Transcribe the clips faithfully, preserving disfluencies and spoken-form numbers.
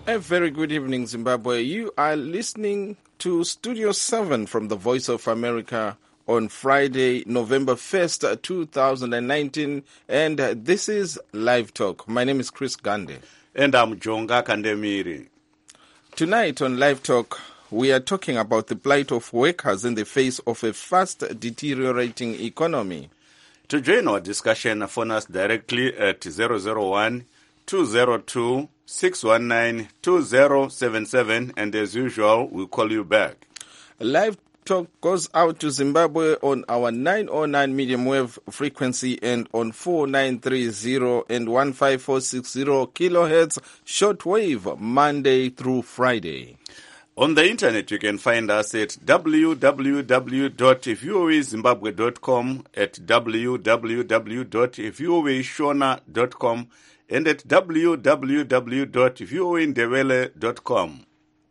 A very good evening, Zimbabwe. You are listening to Studio seven from the Voice of America on Friday, November first, two thousand nineteen, and this is Live Talk. My name is Chris Gande. And I'm Jonga Kandemiri. Tonight on Live Talk, we are talking about the plight of workers in the face of a fast deteriorating economy. To join our discussion, phone us directly at zero zero one, two zero two, six one nine, two zero seven seven, and as usual, we'll call you back. Live Talk goes out to Zimbabwe on our nine oh nine medium wave frequency and on four nine three zero and one five four six zero kilohertz shortwave Monday through Friday. On the internet, you can find us at w w w dot voa zimbabwe dot com, at w w w dot voa shona dot com, and at w w w dot voa ndebele dot com.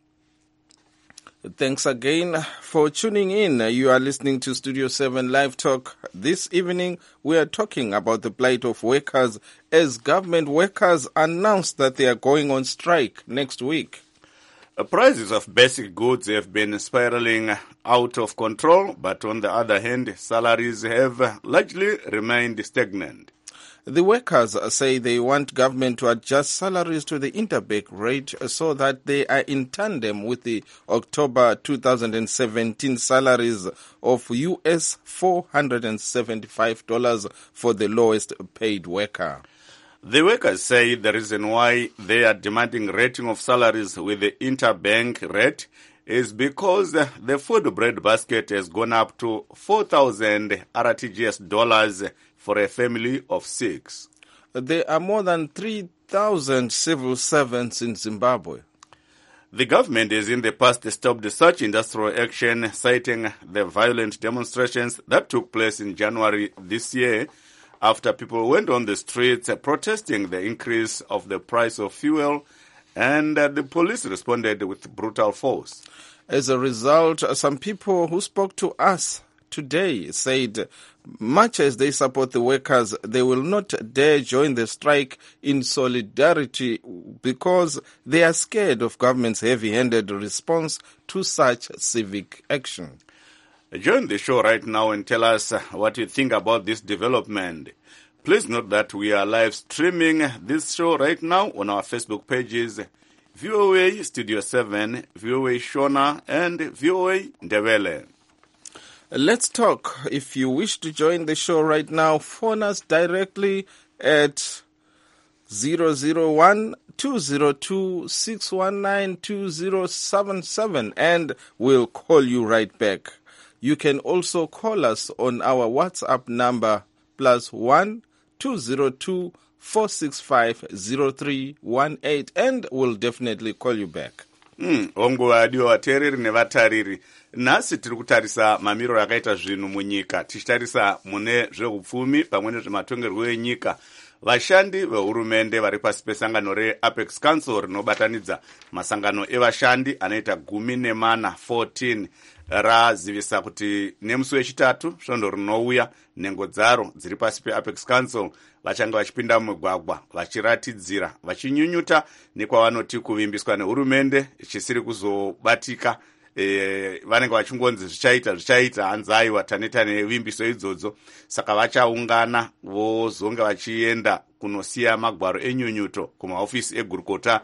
Thanks again for tuning in. You are listening to Studio seven Live Talk. This evening, we are talking about the plight of workers as government workers announced that they are going on strike next week. The prices of basic goods have been spiraling out of control, but on the other hand, salaries have largely remained stagnant. The workers say they want government to adjust salaries to the interbank rate so that they are in tandem with the October two thousand seventeen salaries of U S four hundred seventy-five dollars for the lowest paid worker. The workers say the reason why they are demanding rating of salaries with the interbank rate is because the food bread basket has gone up to four thousand R T G S dollars for a family of six. There are more than three thousand civil servants in Zimbabwe. The government has in the past stopped such industrial action, citing the violent demonstrations that took place in January this year after people went on the streets protesting the increase of the price of fuel, and uh, the police responded with brutal force. As a result, some people who spoke to us today said much as they support the workers, they will not dare join the strike in solidarity because they are scared of government's heavy-handed response to such civic action. Join the show right now and tell us what you think about this development. Please note that we are live streaming this show right now on our Facebook pages, V O A Studio seven, V O A Shona, and V O A Ndebele. Let's talk. If you wish to join the show right now, phone us directly at zero zero one, two zero two, six one nine, two zero seven seven and we'll call you right back. You can also call us on our WhatsApp number plus one, two zero two, four six five, zero three one eight and we'll definitely call you back. Mm, ongo adio vateereri nevatariri. Nhasi tiri kutarisa mamiriro akaita zvinhu munyika. Tichitarisa mune zveupfumi pamwe nezvematongerwo enyika. Vashandi vehurumende vari pasi pesangano reApex Council rinobatanidza masangano evashandi anoita gumi nemana fourteen razivisa kuti nemusi wechitatu svondo rinouya nhengo dzaro dziri pasi peApex Council vachange vachipinda mumugwagwa vachiratidzira vachinyunyuta nekwavanoti kuvimbiswa nehurumende chisiri kuzobatika. E, vanenge vachingonzi zvichaita zvichaita hanzi aiwa taneta nevimbiso idzodzo, saka vachaungana vozonge vachienda kunosiya magwaro enyunyuto kumaofisi egurukota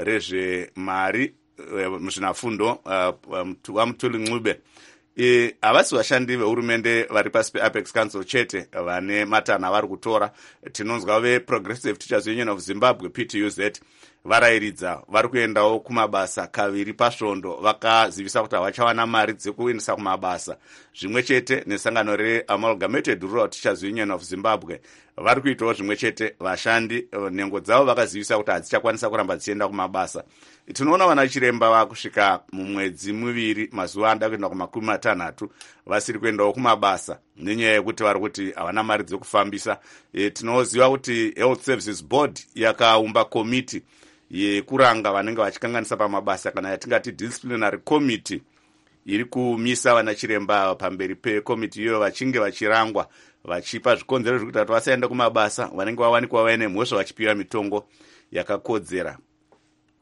rezvemari muzvinafundo waMutuli Ncube. E, havasi vashandi vehurumende vari pasi peApex Council chete vane matana vari kutora. Tinonzwa veProgressive Teachers Union of Zimbabwe P T U Z varayiridza vari kuendawo kumabasa kaviri pasvondo, vakazivisa kuti havachawana mari dzekuendesa kumabasa. Zvimwe chete nesangano reAmalgamated Rural Teachers Union of Zimbabwe vari kuitawo zvimwe chete. Vashandi nhengo dzavo vakazivisa kuti hadzichakwanisa kuramba dzichienda kumabasa. Tinoona vana chiremba vakusvika mumwedzi miviri mazuva anoda kuenda kumakumi matanhatu vasiri kuendawo kumabasa nenyaya yekuti vari kuti havana mari dzekufambisa. E, tinoziva kuti Health Services Board yakaumba komiti yekuranga vanenge vachikanganisa pamabasa kana yatingati disciplinary committee iri kumisa vana chiremba pamberi pekomiti iyoyo vachinge vachirangwa vachipa zvikonzero zvekuti kuti vasaenda kumabasa vanenge vawanikwa vaine mhosva vachipiwa mitongo yakakodzera.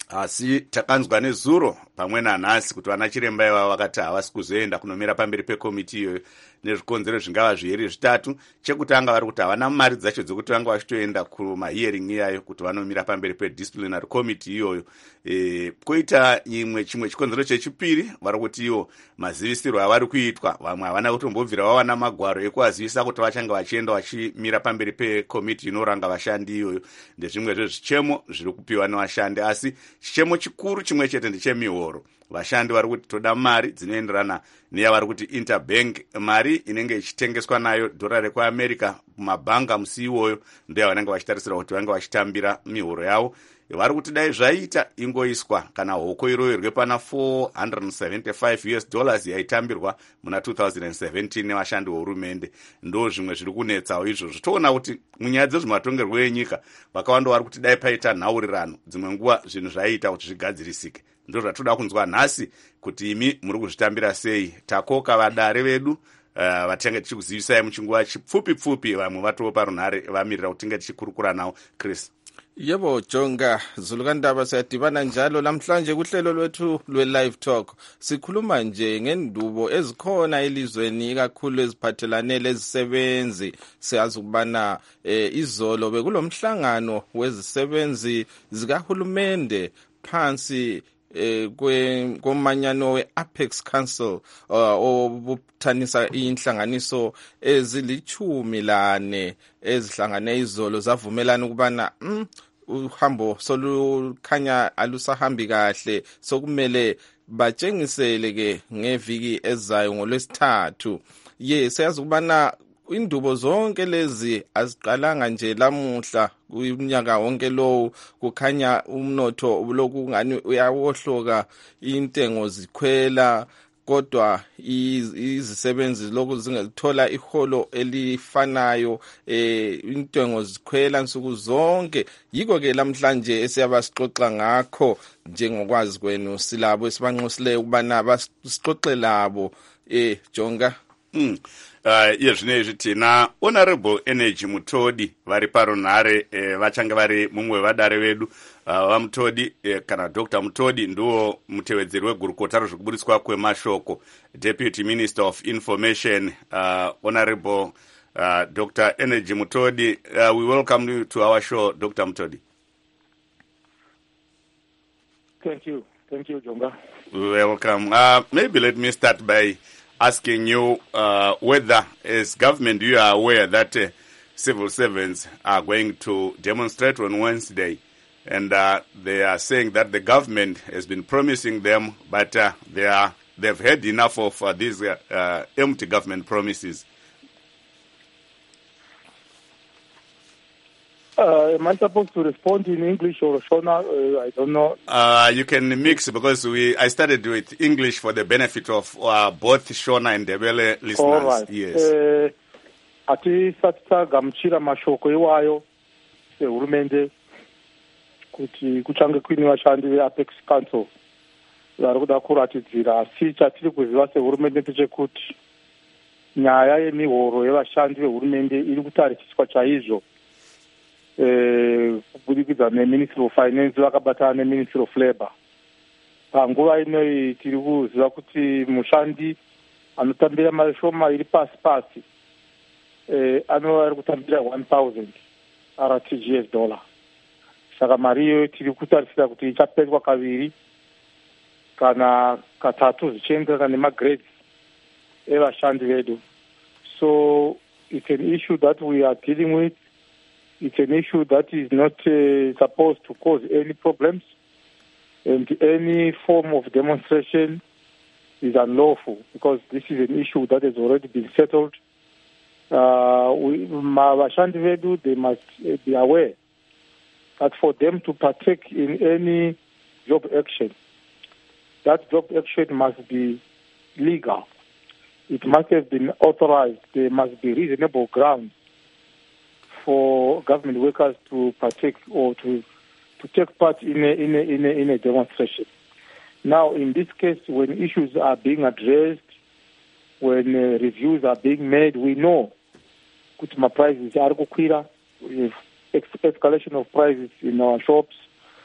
asi takanzwa nezuro pamwe nanhasi kuti vana chiremba ivavo vakati havasi kuzoenda kunomira pamberi pekomiti iyoyo nezvikonzero zvingava zviiri zvitatu. Chekutanga vari kuti havana mari dzacho dzekuti vanga vachitoenda kumahearing iyayo kuti vanomira pamberi pedisciplinary committee iyoyo. E, koita imwe chimwe chikonzero chechipiri vari kuti ivo mazivisiro avari kuitwa vamwe havana kutombobvira vawana magwaro ekuvazivisa kuti vachange vachienda vachimira pamberi pekomiti inoranga vashandi iyoyo. Ndezvimwe zvezvichemo zviri kupiwa nevashandi, asi chichemo chikuru chimwe chete ndechemihoro. Vashandi vari kuti toda mari dzinoenderana neyavari kuti interbank, mari inenge ichitengeswa nayo dhora rekuamerica mumabhanga musi iwoyo ndo yavanenge vachitarisira kuti vange vachitambira mihoro yavo. Vari kuti dai zvaita ingoiswa kana hoko iroverwe pana four hundred seventy-five US dollars yaitambirwa muna two thousand seventeen nevashandi vehurumende. Ndo zvimwe zviri kunetsawo izvozvo. Toona kuti munyaya dzezvematongerwo enyika vakawanda vari kuti dai paita nhaurirano dzimwe nguva zvinhu zvaiita kuti zvigadzirisike. Ndo zvatoda kunzwa nhasi kuti imi muri kuzvitambira sei. Takoka vadare vedu uh, vatinge tichikuzivisai muchinguva chipfupi pfupi, vamwe vatoo parunhare vamirira kuti tinge tichikurukura nawo. Chris. Yebo Jonga, Zulukandaba siyadibana njalo namhlanje kuhlelo lwethu lwe-live talk. Sikhuluma nje ngendubo ezikhona elizweni ikakhulu eziphathelane lezisebenzi. Siyazi ukubana eh, izolo bekulomhlangano wezisebenzi zikahulumende phansi eh komanyano we-Apex Council obuthanisa inhlanganiso ezilichumi lane ezihlangane izolo zavumelana ukubana mm, uhambo solukhanya alusahambi kahle, sokumele batshengisele ke ngeviki ezayo ngolwesithathu. Ye siyazi ukubana indubo zonke lezi aziqalanga nje lamuhla, kunyaka wonke lowo kukhanya umnotho uloku ngani uyawohloka, intengo zikhwela, kodwa izisebenzi lokhu zingathola iholo elifanayo, eh intengo zikhwela nsuku zonke. Yiko ke namhlanje esiyabasixoxa ngakho njengokwazi kwenu silabo esibanxusile ukubana basixoxe labo. Eh Jonga. Mm. Uh, yezvinezvi tina Honorable Energy Mutodi vari parunhare eh, vachange vari mumwe vadare vedu uh, vamutodi eh, kana Doctor Mutodi ndiwo mutevedzeri wegurukota rezvekuburitswa kwemashoko, Deputy Minister of Information, uh, Honorable uh, Doctor Energy Mutodi. Uh, we welcome you to our show, Doctor Mutodi. Thank you. Thank you, Jonga. Welcome. Uh, maybe let me start by asking you uh, whether, as government, you are aware that uh, civil servants are going to demonstrate on Wednesday, and uh, they are saying that the government has been promising them, but uh, they are they've had enough of uh, these uh, uh, empty government promises. Uh, am I supposed to respond in English or Shona? Uh, I don't know. Uh, you can mix, because we I started with English for the benefit of uh, both Shona and Ndebele listeners. All right. Yes. Ati satsa gamchira mashoko iwayo sehurumende kuti kuchange kuine vashandi veApex Council vari kuda kuratidzira, asi chatiri kuziva sehurumende ndechekuti nyaya yemihoro yevashandi vehurumende iri kutarisiswa chaizvo kubudikidza neMinistry of Finance vakabatana neMinistry of Labour. Panguva inoi tiri kuziva kuti mushandi anotambira mashoma iri pasi pasi anova ari kutambira one thousand R T G S dollar. Saka mari iyo tiri kutarisira kuti ichapetwa kaviri kana katatu zvichienderana nemagrades evashandi vedu. So it's an issue that we are dealing with. It's an issue that is not uh, supposed to cause any problems, and any form of demonstration is unlawful, because this is an issue that has already been settled. Uh, we, Vashandi Vedu, they must be aware that for them to partake in any job action, that job action must be legal. It must have been authorized. There must be reasonable grounds for government workers to partake or to to take part in a, in a, in a, in a demonstration. Now, in this case, when issues are being addressed, when uh, reviews are being made, we know that prices are kukwira, escalation of prices in our shops,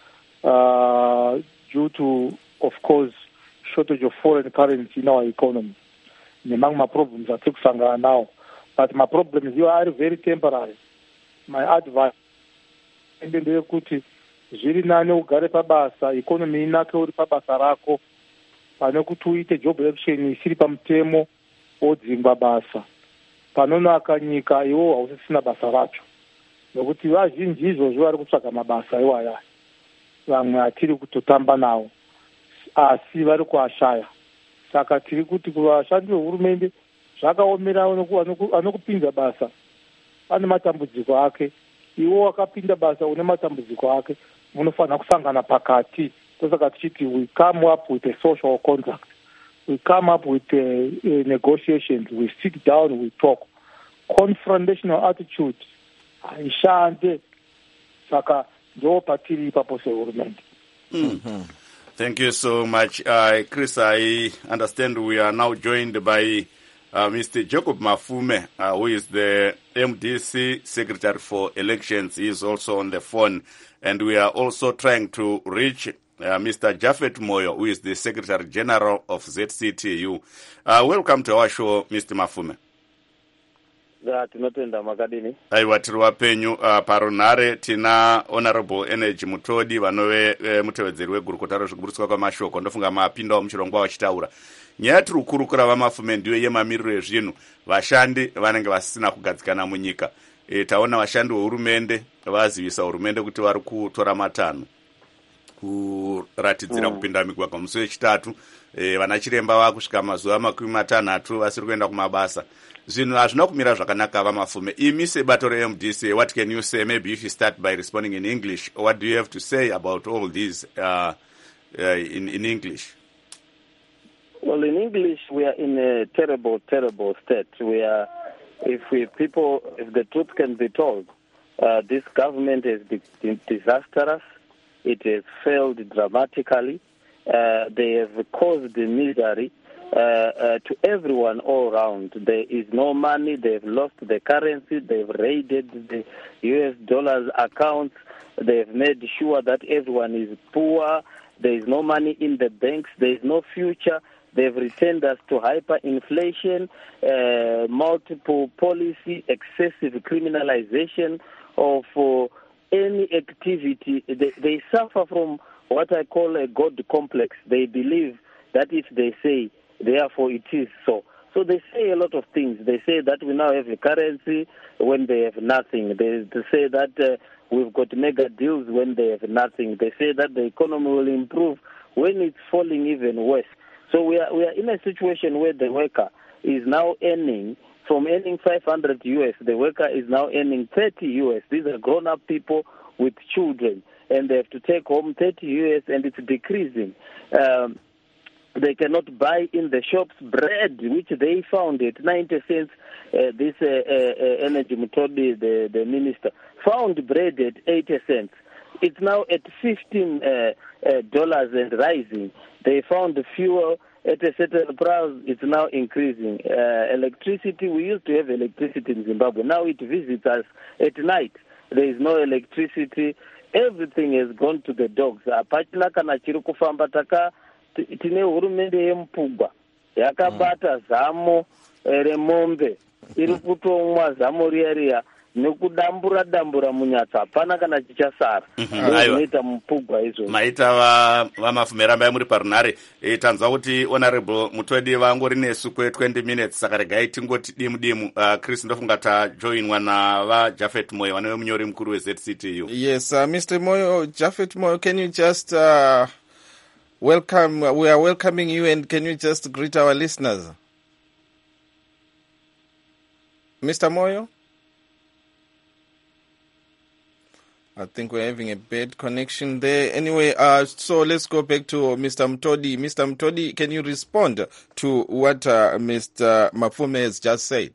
uh, due to, of course, shortage of foreign currency in our economy. Among my problems are kusangana now, but my problems you are very temporary. My advice, and then kuti zviri nane ugare pabasa, economy inake uri pabasa rako, pane kuti uite job election isiri pamutemo wodzingwa basa. Panonaka nyika iwo hausisina basa racho. Nokuti vazhinji izvozvo vari kutsvaga mabasa iwaya. Vamwe hatiri kutotamba nawo, asi vari kuashaya. Saka tiri kuti kuvashandi vehurumende zvakaomera anokupinza basa ane matambudziko ake, iwo wakapinda basa une matambudziko ake, munofanira kusangana pakati. Tosaka tichiti we come up with a social contract, we come up with a, a negotiations, we sit down, we talk. Confrontational attitude haishande. Saka ndo patiri ipapo sehurumende. Mm-hmm. Thank you so much. Uh, Chris, I understand we are now joined by uh, Mister Jacob Mafume, uh, who is the M D C Secretary for Elections. He is also on the phone. And we are also trying to reach uh, Mister Japhet Moyo, who is the Secretary General of Z C T U. Uh, welcome to our show, Mister Mafume. Tinotenda makadini. Aiwa tiri wapenyu uh, parunhare tina Honorable Energy Mutodi vanove uh, mutevedzeri wegurukota rezvekuburiswa kwamashoko. Ndofunga mapindawo muchirongwa vachitaura. Nyaya tiri kukurukura vamafume ndiyo yemamiriro ezvinhu. Vashandi vanenge vasisina kugadzikana munyika. E, taona vashandi vehurumende vazivisa hurumende kuti vari kutora matanho kuratidzira mm. kupinda migwagwa. Musi wechitatu e, vana chiremba vakusvika mazuva makumi matanhatu vasiri kuenda kumabasa. Zvinhu hazvina kumira zvakanaka vamafume. Imi sebato re-M D C, what can you say? Maybe if you start by responding in English, what do you have to say about all these uh, uh, in, in English? Well, in English, we are in a terrible, terrible state. We are, if we people, if the truth can be told, uh, this government has been disastrous. It has failed dramatically. Uh, they have caused misery Uh, uh, to everyone all around. There is no money. They've lost the currency. They've raided the U S dollars accounts. They've made sure that everyone is poor. There is no money in the banks. There is no future. They've returned us to hyperinflation, uh, multiple policy, excessive criminalization of uh, any activity. They, they suffer from what I call a God complex. They believe that if they say, therefore it is so. So they say a lot of things. They say that we now have a currency when they have nothing. They, they say that uh, we've got mega deals when they have nothing. They say that the economy will improve when it's falling even worse. So we are we are in a situation where the worker is now earning, from earning five hundred U S, the worker is now earning thirty U S. These are grown-up people with children, and they have to take home thirty U S, and it's decreasing. Um, They cannot buy in the shops bread, which they found at ninety cents. Uh, this uh, uh, Energy Mutodi, the, the minister, found bread at eighty cents. It's now at fifteen dollars uh, uh, and rising. They found the fuel at a certain price. It's now increasing. Uh, electricity, we used to have electricity in Zimbabwe. Now it visits us at night. There is no electricity. Everything has gone to the dogs. Apachina kana chiri kufamba taka tine hurumende yemupugwa yakabata zamo remombe iri kutomwa zamo riya riya nekudambura dambura munyatsa hapana kana chichasara. Zvinoita mupugwa izvo. Maita va vamafume rambai muri parunhare. E, tanzwa kuti Honorable Mutodi vangori nesu kwe twenty minutes saka regai tingoti dimu dimu. Uh, Chris ndofunga ta joinwa na va Japhet Moyo vanove munyori mukuru we Z C T U. Yes, uh, Mister Moyo, Japhet Moyo, can you just uh, welcome, we are welcoming you, and can you just greet our listeners? Mister Moyo? I think we're having a bad connection there. Anyway, uh, so let's go back to Mister Mutodi. Mister Mutodi, can you respond to what uh, Mister Mafume has just said?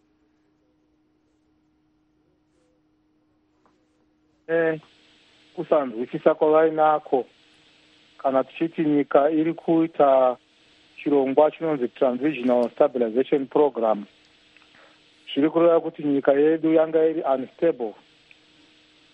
Eh, kusanzwisisa kwavainako kana tichiti nyika iri kuita chirongwa chinonzi Transitional Stabilization Program, zviri kureva kuti nyika yedu yanga iri unstable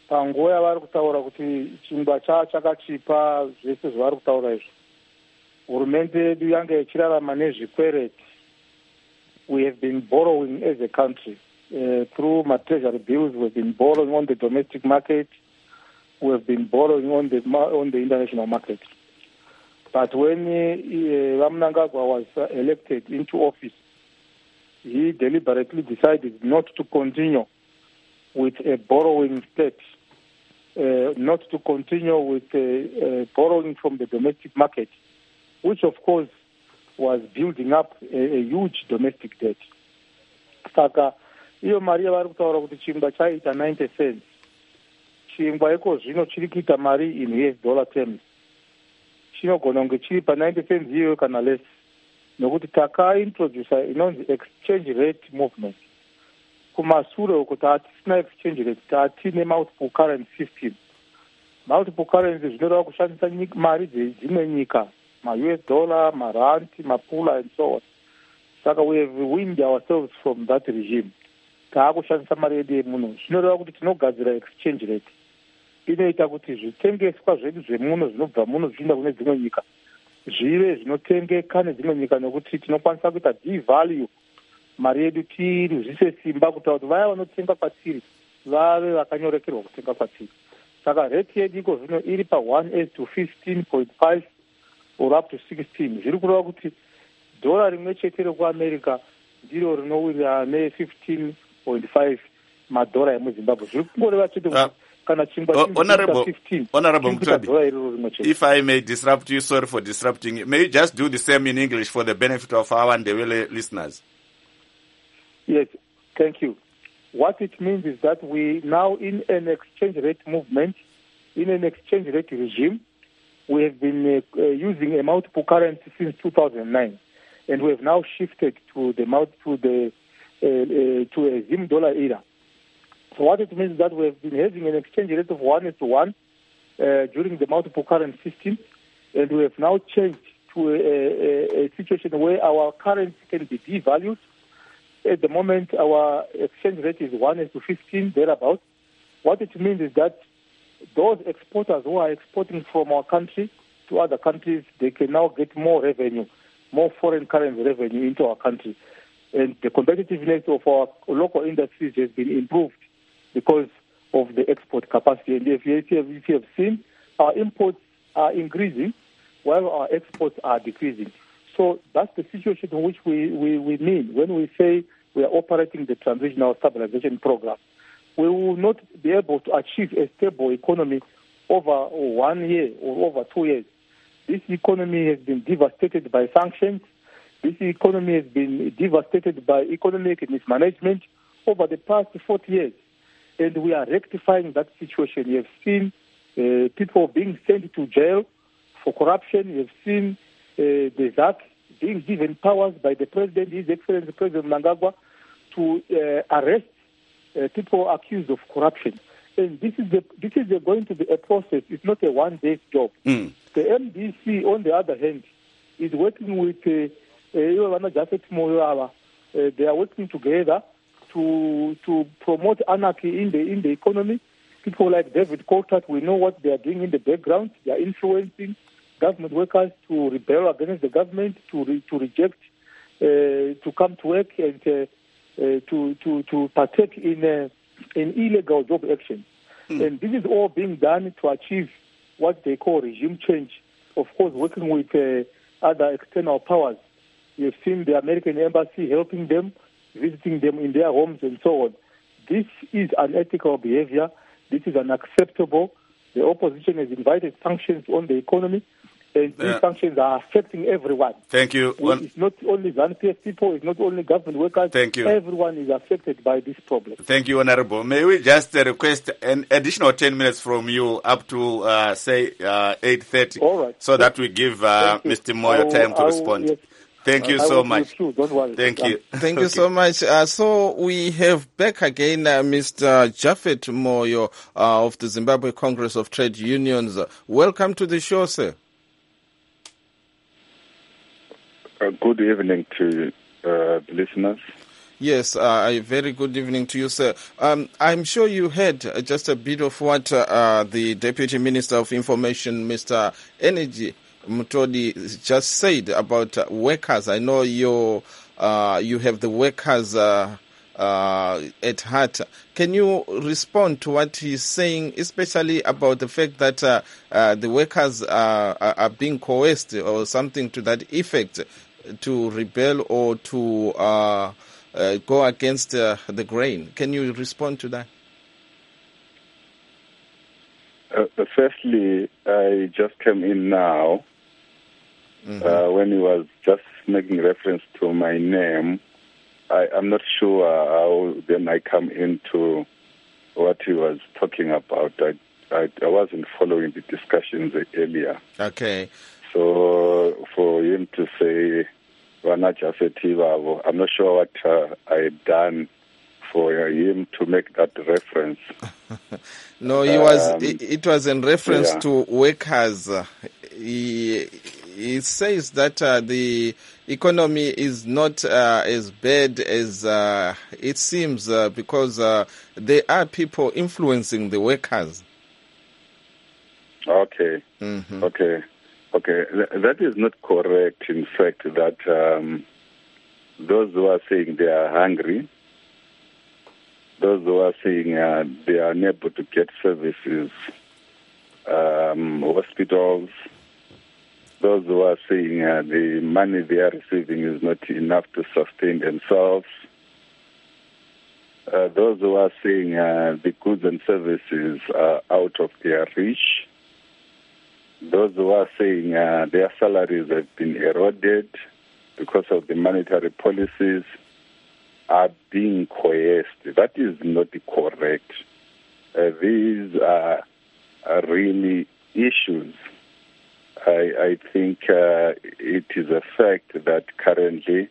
panguva yavari kutaura kuti chingwa chakachipa zvese zvavari kutaura izvo. Hurumende yedu yange ichirarama nezvikwereti. We have been borrowing as a country. Uh, through my treasury bills, we have been borrowing on the domestic market. We have been borrowing on the on the international market. But when uh, Ram Mnangagwa was uh, elected into office, he deliberately decided not to continue with a borrowing state, uh, not to continue with uh, uh, borrowing from the domestic market, which of course was building up a, a huge domestic debt. Saka iyo mari yavari kutaura kuti chingwa chaita ninety cents. Chingwa iko zvino chiri kuita mari in U S dollar terms. Chinogona kunge chiri pa ninety cents iyo kana less. Nokuti takaintroduce inonzi exchange rate movement. Kumashure uko tatisina exchange rate, tatine multiple currency system. Multiple currency zvinoreva kushandisa mari dzimwe nyika, ma-U S dollar, ma-rand, ma-pula and so on. Saka we have weaned ourselves from that regime. Taakushandisa mari yedu yemuno. Zvinoreva kuti tinogadzira exchange rate. Inoita kuti zvitengeswa zvedu zvemuno zvinobva muno zvichienda kune dzimwe nyika zvive zvinotengeka nedzimwe nyika, nekuti tinokwanisa kuita devalue mari yedu tiruzvise simba kutaura kuti vaya vanotenga kwatiri vave vakanyorekerwa kutenga kwatiri. Saka rate yedu iko zvino iri pa one is to fifteen point five or up to sixteen. Zviri kureva kuti dhora rimwe chete rekuamerica ndiro rinowira ne-fifteen point five madhora emuzimbabwe. Zviri kungoreva chete kuti kana chingwa Honorable, fifteen, Honorable Mutodi, if I may disrupt you, sorry for disrupting you. May you just do the same in English for the benefit of our Ndebele listeners? Yes, thank you. What it means is that we now in an exchange rate movement, in an exchange rate regime, we have been uh, uh, using a multiple currency since two thousand nine, and we have now shifted to the to the uh, uh, to a Zim dollar era. So what it means is that we have been having an exchange rate of one is to one uh, during the multiple currency system, and we have now changed to a, a, a situation where our currency can be devalued. At the moment, our exchange rate is one is to fifteen, thereabouts. What it means is that those exporters who are exporting from our country to other countries, they can now get more revenue, more foreign currency revenue into our country. And the competitiveness of our local industries has been improved because of the export capacity. And if you, if you have seen, our imports are increasing while our exports are decreasing. So that's the situation in which we, we, we mean when we say we are operating the transitional stabilization program. We will not be able to achieve a stable economy over one year or over two years. This economy has been devastated by sanctions. This economy has been devastated by economic mismanagement over the past forty years. And we are rectifying that situation. You have seen uh, people being sent to jail for corruption. You have seen uh, the Z A C being given powers by the President, His Excellency President Mnangagwa, to uh, arrest uh, people accused of corruption. And this is the, this is the going to be a process. It's not a one-day job. Mm. The M D C, on the other hand, is working with uh, uh, they are working together to to promote anarchy in the in the economy. People like David Coulthard, we know what they are doing in the background. They are influencing government workers to rebel against the government, to re, to reject, uh, to come to work and uh, uh, to to to partake in uh, in illegal job action. Mm. And this is all being done to achieve what they call regime change. Of course, working with uh, other external powers. You've seen the American embassy helping them, visiting them in their homes and so on. This is unethical behavior. This is unacceptable. The opposition has invited sanctions on the economy, and these yeah. sanctions are affecting everyone. Thank you. Well, it's not only ZANU-P F people, it's not only government workers. Thank you. Everyone is affected by this problem. Thank you, Honorable. May we just uh, request an additional ten minutes from you up to, uh, say, uh, eight thirty, All right. so that we give uh, Mister Moyo will, time to will, respond. Yes. Thank you I so much. You. Don't worry. Thank you. Thank you okay. so much. Uh, so we have back again uh, Mister Japhet Moyo uh, of the Zimbabwe Congress of Trade Unions. Uh, welcome to the show, sir. Uh, good evening to uh, the listeners. Yes, uh, a very good evening to you, sir. Um, I'm sure you heard uh, just a bit of what uh, the Deputy Minister of Information, Mister Energy Mutodi, just said about uh, workers. I know you uh, you have the workers uh, uh, at heart. Can you respond to what he's saying, especially about the fact that uh, uh, the workers are, are, are being coerced or something to that effect to rebel or to uh, uh, go against uh, the grain? Can you respond to that? Uh, firstly, I just came in now. Mm-hmm. Uh, when he was just making reference to my name, I, I'm not sure how then I come into what he was talking about. I, I, I wasn't following the discussions earlier. Okay. So for him to say, I'm not sure what uh, I had done for him to make that reference. No, he was. Um, it, it was in reference yeah. to workers. He, he says that uh, the economy is not uh, as bad as uh, it seems uh, because uh, there are people influencing the workers. Okay. Mm-hmm. Okay. Okay. That is not correct. In fact, that um, those who are saying they are hungry, those who are saying uh, they are unable to get services, um, hospitals, those who are saying uh, the money they are receiving is not enough to sustain themselves, uh, those who are saying uh, the goods and services are out of their reach, those who are saying uh, their salaries have been eroded because of the monetary policies, are being coerced. That is not correct. Uh, these are, are really issues. I, I think uh, it is a fact that currently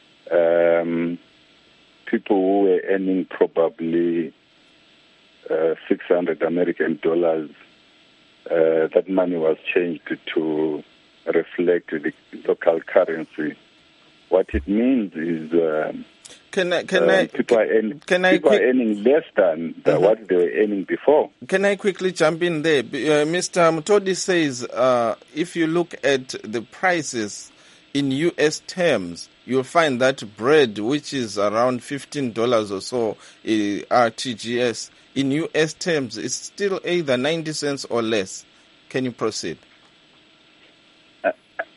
um, people who were earning probably uh, six hundred American dollars, uh, that money was changed to reflect the local currency. What it means is uh, Can I, can uh, I, people, are, earn, can I people quick, are earning less than the, mm-hmm. what they were earning before. Can I quickly jump in there? Uh, Mister Mutodi says uh, if you look at the prices in U S terms, you'll find that bread, which is around fifteen dollars or so, uh, R T G S, in U S terms, is still either ninety cents or less. Can you proceed? Uh,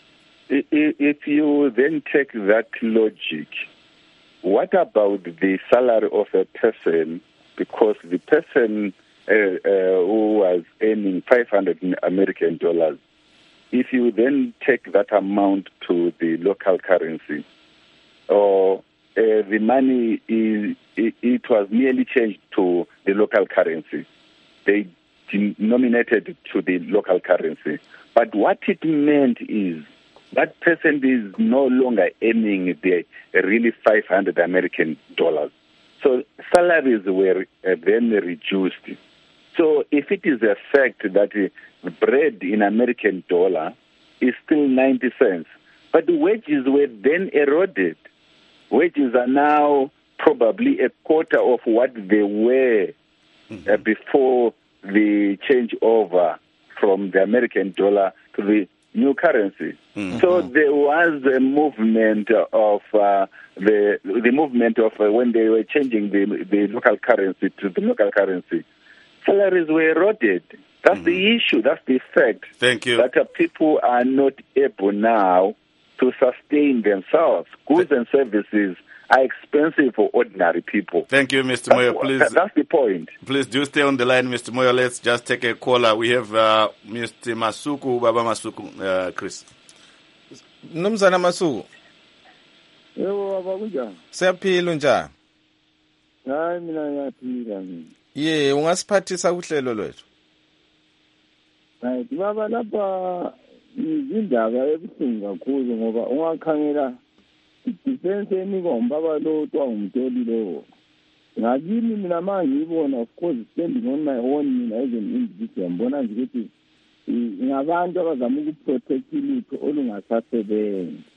if you then take that logic, what about the salary of a person? Because the person uh, uh, who was earning five hundred American dollars, if you then take that amount to the local currency, or uh, the money is it, it was merely changed to the local currency, they denominated to the local currency. But what it meant is that person is no longer earning the really five hundred American dollars. So salaries were uh, then reduced. So if it is a fact that uh, bread in American dollar is still ninety cents, but the wages were then eroded. Wages are now probably a quarter of what they were mm-hmm. uh, before the changeover from the American dollar to the new currency. Mm-hmm. So there was a movement of uh, the the movement of uh, when they were changing the the local currency to the local currency. Salaries were eroded. That's mm-hmm. the issue. That's the fact. Thank you. That uh, people are not able now to sustain themselves. Goods Th- and services are expensive for ordinary people. Thank you, Mister Moyo. Please, that, that's the point. Please do stay on the line, Mister Moyo. Let's just take a caller. We have uh, Mister Masuku, Baba Masuku, uh, Chris. Nomzana Masuku. Yebo baba kunjani? Siyaphila njani? Hayi mina ngiyaphila mina. Ye, ungasiphathisa kuhlelo lwethu. Hayi baba lapha izindaba ebuhlungu kakhulu ngoba ungakhangela defense enikomba abalotwa umtoli lo. Ngakimi mina manje ngibona of course standing on my own mina as an individual ngibona nje ukuthi ngabantu abazama ukuprotect ilutho olungasasebenzi.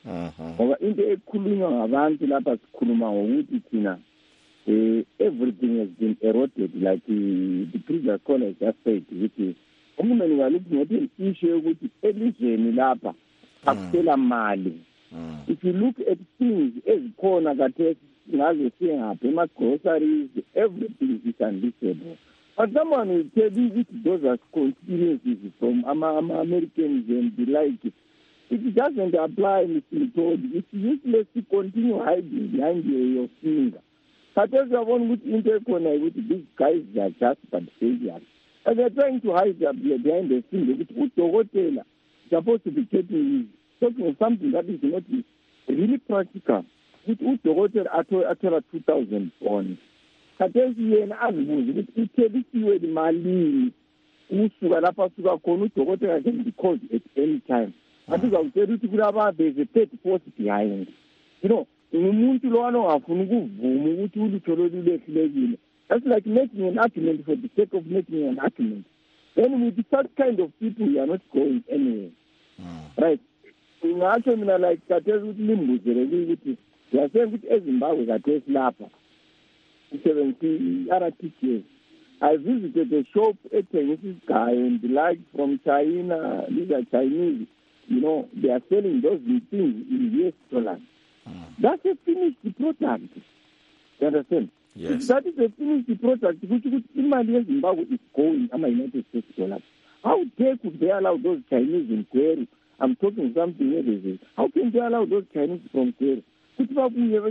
ngoba into ekhulunywa ngabantu lapha sikhuluma ngokuthi thina uh, everything has been eroded like uh, the previous caller just said ukuthi uma ningalokhu ngothi issue yokuthi elizweni lapha akusela mali. If you look at things ezikhona kade ngaze singaphi ama-groceries, everything is unreachable. But someone will tell you that those are conspiracies from Americans and the like. It doesn't apply, Mister Todd. It's useless to continue hiding behind your, your finger. But as I want with interconnect with these guys, they are just but failures. And they're trying to hide behind the finger. With Utogotela, supposed to be getting talking of something that is not really practical. With Utogotela, Atera two thousand bonds. Kathesi yena azibuze ukuthi ithelisiwe imali usuka lapha suka khona udokotela can be called at any time. Kanti uzawutshela ukuthi kulaba there's a third force behind. You know, umuntu lo angafuni ukuvuma ukuthi ulutho lolulehlekile. That's like making an argument for the sake of making an argument. Then with such kind of people, we are not going anywhere. Mm. Right? Ungatsho mina like kathesi ukuthi limbuzele ukuthi yaseng ukuthi eZimbabwe kathesi lapha seventy other teachers. I visited a shop at this guy and the like from China. These are Chinese. You know, they are selling those things in U S dollars. Mm. That's a finished product. You understand? Yes. If that is a finished product, which in Zimbabwe is going, I'm a United States dollars. How dare could they allow those Chinese in Peru? I'm talking something else. How can they allow those Chinese from Peru? Can they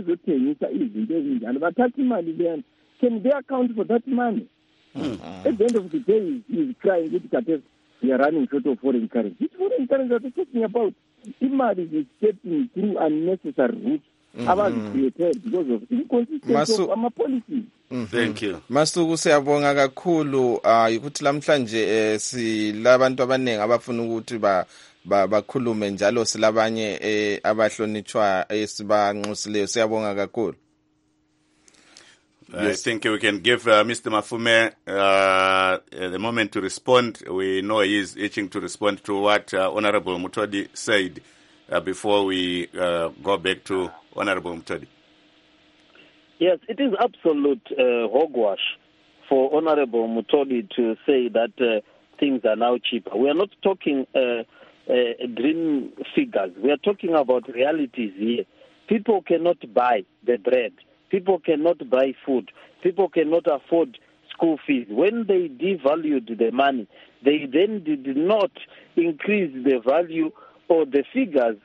account for that money? Mm-hmm. At the end of the day, he's crying that we are running short of foreign currency. Which foreign currency are they talking about? If money is stepping through unnecessary routes, mm-hmm. created because of inconsistency of our policies. Mm-hmm. Thank you. Masuku siyabonga kakhulu uh ukuthi lamhlanje eh, silabantu abanengi abafuna ukuthi ba bakhulume njalo silabanye eh abahlonitshwa esibanxusileyo siyabonga kakhulu. I think we can give uh, Mister Mafume uh, the moment to respond. We know he is itching to respond to what uh, Honorable Mutodi said uh, before we uh, go back to Honorable Mutodi. Yes, it is absolute uh, hogwash for Honorable Mutodi to say that uh, things are now cheaper. We are not talking uh, uh, dream figures. We are talking about realities here. People cannot buy the bread. People cannot buy food. People cannot afford school fees. When they devalued the money, they then did not increase the value or the figures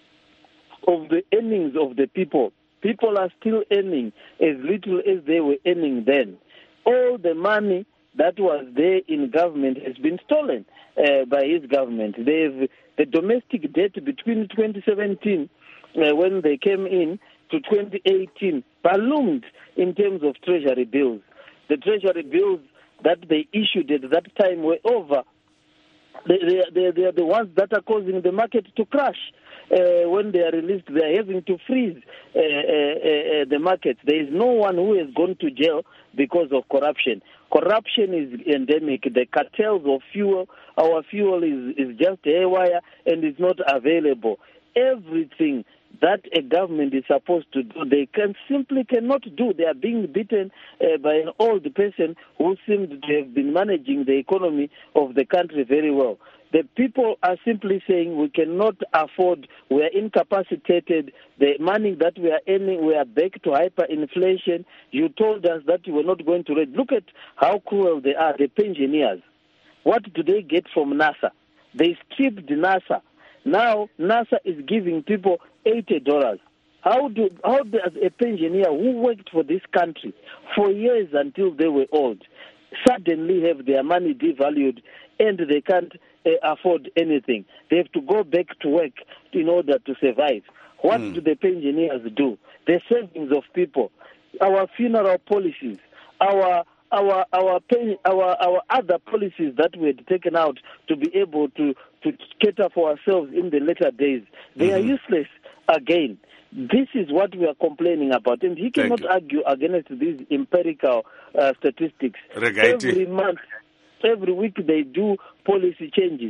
of the earnings of the people. People are still earning as little as they were earning then. All the money that was there in government has been stolen uh, by his government. They've, the domestic debt between twenty seventeen, uh, when they came in, to twenty eighteen ballooned in terms of treasury bills. The treasury bills that they issued at that time were over. They, they, they, they are the ones that are causing the market to crash. Uh, when they are released, they are having to freeze uh, uh, uh, the market. There is no one who has gone to jail because of corruption. Corruption is endemic. The cartels of fuel, our fuel is, is just haywire and is not available. Everything that a government is supposed to do, they can simply cannot do. They are being beaten uh, by an old person who seemed to have been managing the economy of the country very well. The people are simply saying we cannot afford, we are incapacitated, the money that we are earning, we are back to hyperinflation. You told us that you were not going to raise. Look at how cruel they are, the pensioners. What do they get from NASA? They stripped NASA. Now NASA is giving people eighty dollars. How do how does a pensioner who worked for this country for years until they were old suddenly have their money devalued and they can't uh, afford anything? They have to go back to work in order to survive. What mm. do the pensioners do? The savings of people, our funeral policies, our our our pay, our our other policies that we had taken out to be able to to cater for ourselves in the later days, they mm-hmm. are useless again. This is what we are complaining about, and he cannot argue against these empirical uh, statistics. Regaiti. Every month, every week they do policy changes.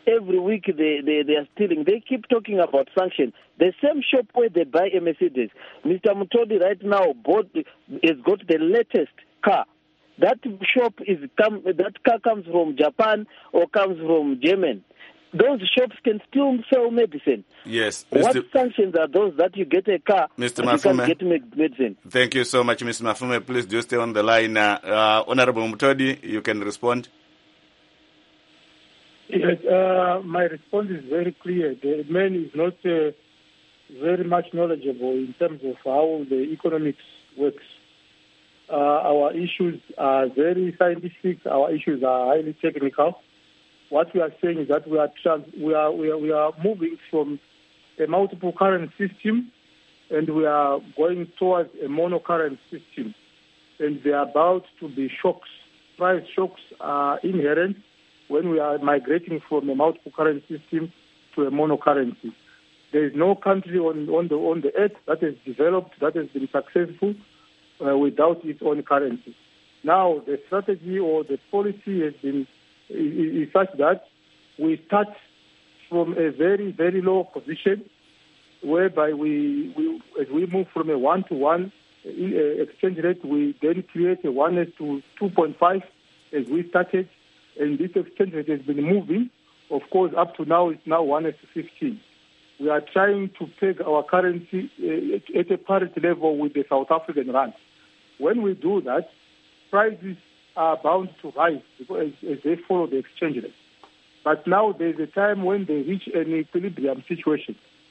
every week they, they, they are stealing. They keep talking about sanctions. The same shop where they buy a Mercedes, Mister Mutodi right now bought, has got the latest car. That shop is come. That car comes from Japan or comes from Germany. Those shops can still sell medicine. Yes. Mister What sanctions are those that you get a car Mister and you Mafume. can't get medicine? Thank you so much, Mister Mafume. Please do stay on the line. Uh, uh, Honorable Mutodi, you can respond. Yes, uh, my response is very clear. The man is not uh, very much knowledgeable in terms of how the economics works. Uh, our issues are very scientific. Our issues are highly technical. What we are saying is that we are trans- we are we are we are moving from a multiple current system, and we are going towards a monocurrent system. And there are about to be shocks. Price shocks are inherent when we are migrating from a multiple current system to a monocurrency. There is no country on, on the on the earth that has developed, that has been successful uh, without its own currency. Now, the strategy or the policy has been is, is such that we start from a very, very low position, whereby we, we as we move from a one-to-one exchange rate, we then create a one to two point five as we started, and this exchange rate has been moving. Of course, up to now, it's now one to fifteen. We are trying to peg our currency uh, at a parity level with the South African rand. When we do that, prices are bound to rise because as they follow the exchange rate. But now there's a time when they reach an equilibrium situation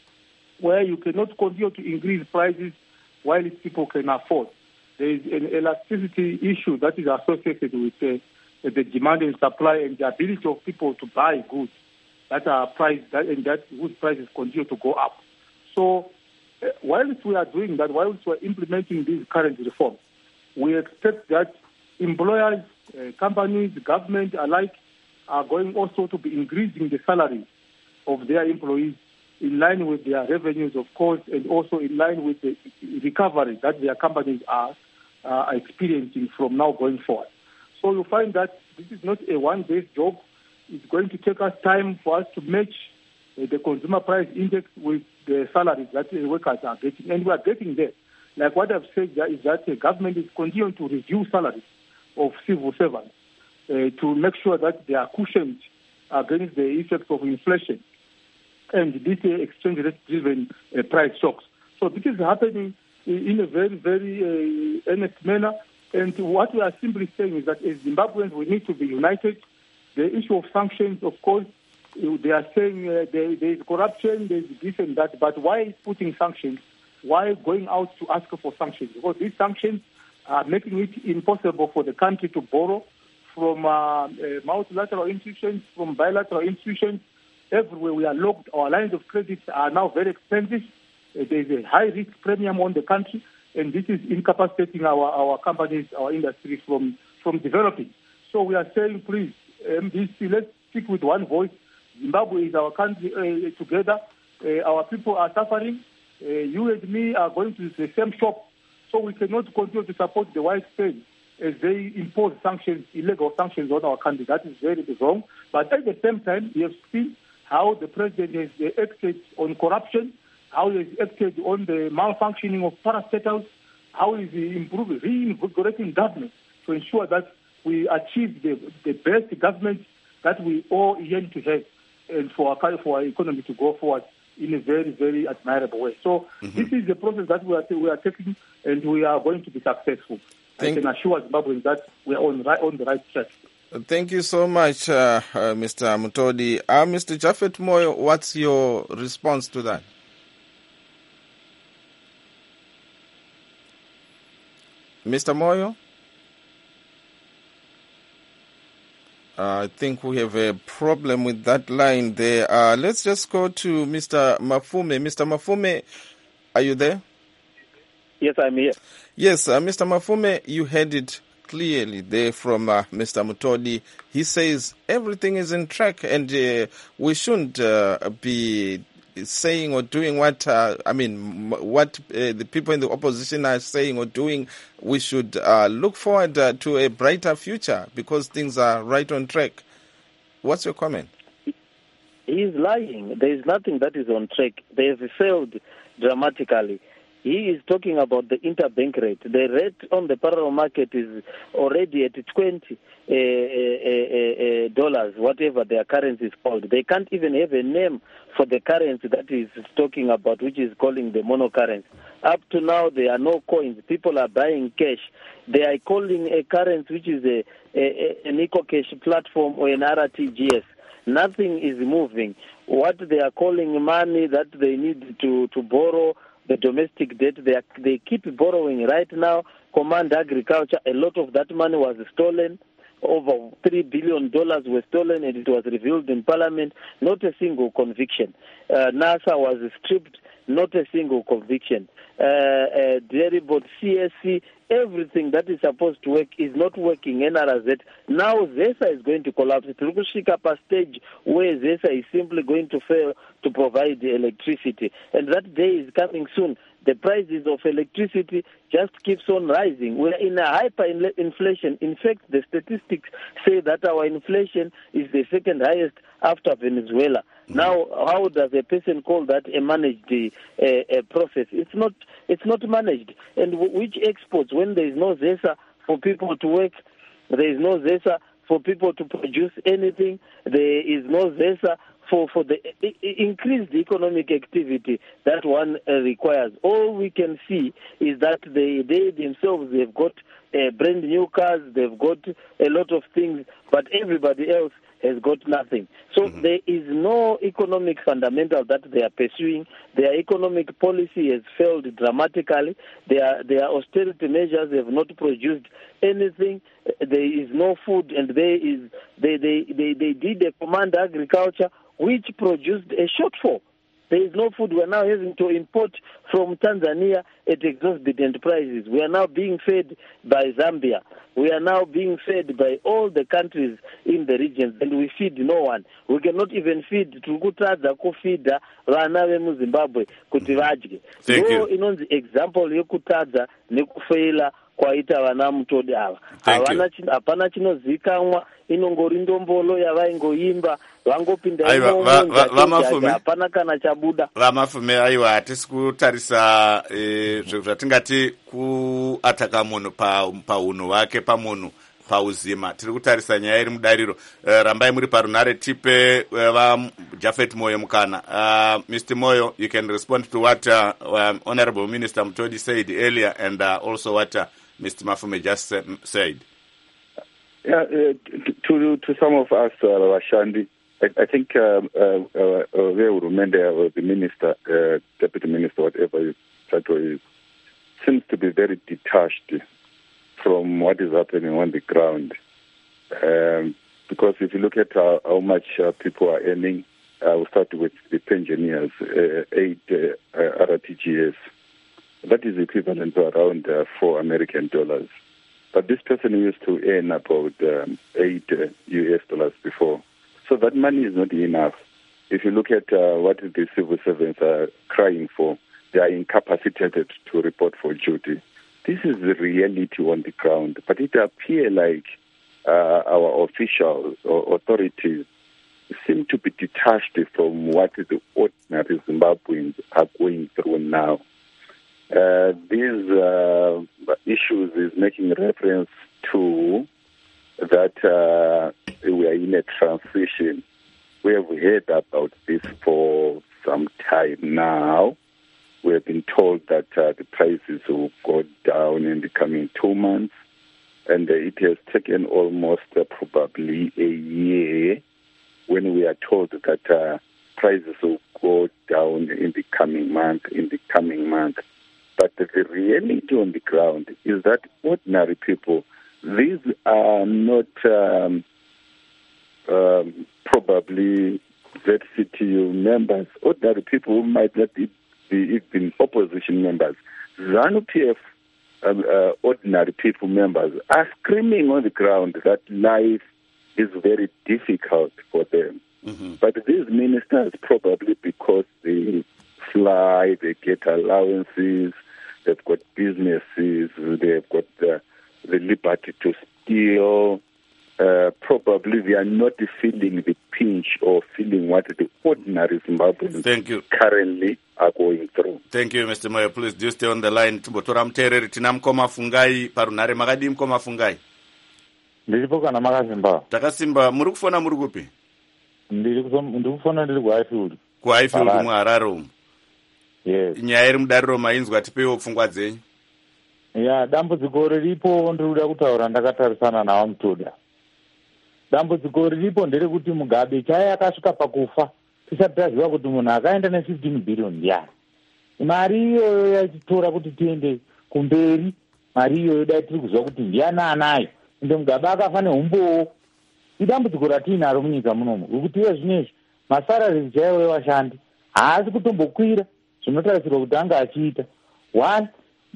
where you cannot continue to increase prices while people can afford. There is an elasticity issue that is associated with uh, the demand and supply and the ability of people to buy goods that are priced that, and that whose prices continue to go up. So uh, whilst we are doing that, whilst we are implementing these current reforms, we expect that employers, uh, companies, government alike are going also to be increasing the salaries of their employees in line with their revenues, of course, and also in line with the recovery that their companies are uh, experiencing from now going forward. So you find that this is not a one-day job. It's going to take us time for us to match uh, the consumer price index with the salaries that the workers are getting. And we are getting there. Like what I've said there is that the government is continuing to review salaries of civil servants uh, to make sure that they are cushioned against the effects of inflation and this uh, exchange rate-driven uh, price shocks. So this is happening in a very, very uh, earnest manner. And what we are simply saying is that as Zimbabweans, we need to be united. The issue of sanctions, of course, they are saying uh, there, there is corruption, there is this and that, but why putting sanctions? Why going out to ask for sanctions? Because these sanctions are making it impossible for the country to borrow from uh, uh, multilateral institutions, from bilateral institutions. Everywhere we are locked. Our lines of credit are now very expensive. Uh, there is a high-risk premium on the country, and this is incapacitating our, our companies, our industry from, from developing. So we are saying, please, M D C, let's speak with one voice. Zimbabwe is our country uh, together. Uh, our people are suffering. Uh, you and me are going to the same shop. So we cannot continue to support the white state as they impose sanctions, illegal sanctions on our country. That is very wrong. But at the same time, we have seen how the president has acted on corruption, how he has acted on the malfunctioning of parastatals, how he is improving, reinvigorating government to ensure that we achieve the, the best government that we all yearn to have and for our, for our economy to go forward in a very, very admirable way. So mm-hmm. this is the process that we are, we are taking, and we are going to be successful. Thank I can assure Zimbabweans that we are on, right, on the right track. Thank you so much, uh, uh, Mister Mutodi. Uh, Mister Japhet Moyo, what's your response to that? Mister Moyo? Uh, I think we have a problem with that line there. Uh, let's just go to Mister Mafume. Mister Mafume, are you there? Yes, I'm here. Yes, uh, Mister Mafume, you heard it clearly there from uh, Mister Mutodi. He says everything is in track, and uh, we shouldn't uh, be saying or doing what, uh, I mean, what uh, the people in the opposition are saying or doing. We should uh, look forward uh, to a brighter future because things are right on track. What's your comment? He is lying. There is nothing that is on track. They have failed dramatically. He is talking about the interbank rate. The rate on the parallel market is already at twenty uh, uh, uh, dollars, whatever their currency is called. They can't even have a name for the currency that is talking about, which is calling the monocurrency. Up to now, there are no coins. People are buying cash. They are calling a currency which is a, a, an EcoCash platform or an R T G S. Nothing is moving. What they are calling money that they need to, to borrow, the domestic debt, they, are, they keep borrowing right now. Command Agriculture, a lot of that money was stolen. Over three billion dollars were stolen, and it was revealed in Parliament. Not a single conviction. Uh, NASA was stripped. Not a single conviction. Uh, uh, Dairy Board, C S C, everything that is supposed to work is not working. N R Z. Now ZESA is going to collapse. It will shake up a stage where ZESA is simply going to fail to provide the electricity. And that day is coming soon. The prices of electricity just keeps on rising. We're in a hyperinflation. In fact, the statistics say that our inflation is the second highest after Venezuela. Mm-hmm. Now, how does a person call that a managed uh, uh, process? It's not. It's not managed. And w- which exports? When there is no ZESA for people to work, there is no ZESA for people to produce anything. There is no ZESA for, for the I- I increased economic activity that one uh, requires. All we can see is that they, they themselves, they've got uh, brand new cars, they've got a lot of things, but everybody else has got nothing. So mm-hmm. there is no economic fundamental that they are pursuing. Their economic policy has failed dramatically. Their, their austerity measures have not produced anything. There is no food, and there is they, they, they, they did a command agriculture which produced a shortfall. There is no food. We are now having to import from Tanzania at exorbitant prices. We are now being fed by Zambia. We are now being fed by all the countries in the region, and we feed no one. We cannot even feed. Tukutadza kufida vana vemuZimbabwe kuti vadye. Ndo inonzi example yekutadza nekufeila kwaita vana mutodi ava. Hapana chinozikanwa, inongori ndombolo yavaingoimba vangopinda imomo hapana kana chabuda. Vamafume aiwa hatisi kutarisa e, zvatingati kuataka munhu paunhu wake pamunhu pauzima. Tiri kutarisa nyaya iri mudariro. Uh, rambai muri parunare tipe uh, va Japhet Moyo mukana. Uh, Mister Moyo, you can respond to what uh, um, Honorable Minister Mutodi said earlier, and uh, also what uh, Mister Mafume just uh, said. Yeah, uh, to to some of us, uh, Rashandi, I, I think um, uh, uh, uh, Rumende, the minister, uh, deputy minister, whatever his title is, seems to be very detached from what is happening on the ground. Um, because if you look at uh, how much uh, people are earning, uh, we'll start with the pensioners, uh, eight uh, uh, R T G S. That is equivalent to around uh, four American dollars. But this person used to earn about um, eight uh, U S dollars before. So that money is not enough. If you look at uh, what the civil servants are crying for, they are incapacitated to report for duty. This is the reality on the ground. But it appears like uh, our officials or authorities seem to be detached from what the ordinary Zimbabweans are going through now. Uh, these uh, issues is making reference to that uh, we are in a transition. We have heard about this for some time now. We have been told that uh, the prices will go down in the coming two months, and uh, it has taken almost uh, probably a year when we are told that uh, prices will go down in the coming month, in the coming month. But the reality on the ground is that ordinary people, these are not um, um, probably Z C T U members, ordinary people who might not be even opposition members. ZANU-P F um, uh, ordinary people members are screaming on the ground that life is very difficult for them. Mm-hmm. But these ministers, probably because they fly, they get allowances, they've got businesses, they've got the, the liberty to steal, uh, probably they are not feeling the pinch or feeling what the ordinary Zimbabweans Thank you. currently are going through. Thank you, Mister Moyo. Please do stay on the line. Timbotora muteereri tina Mukoma Fungai parunhare. Makadii Mukoma Fungai? Ndiripo kana makasimba. Takasimba. Muri kufona muri kupi? Ndiri kufona ndiri kuHighfield. kuHighfield muHarare umu. Yes. Nyaya iri mudariro mainzwa tipewo pfungwa dzenyu. Ya, dambudziko riripo ndikuda kutaura ndakatarisana nawo Mutoda. Dambudziko riripo nderekuti Mugabe chaya akasvika pakufa tisati taziva kuti munhu akaenda ne fifteen billion ndiani. Mari iyoyo yachitora kuti tiende kumberi, mari iyoyo dai tiri kuziva kuti ndiani anayo. Ende Mugabe akafa neumbowo. Idambudziko ratinaro munyika munomu kuti iye zvinezvi masarari chaiwo evashandi haasi kutombokwira zvinotarisirwa kuti anga achiita. One,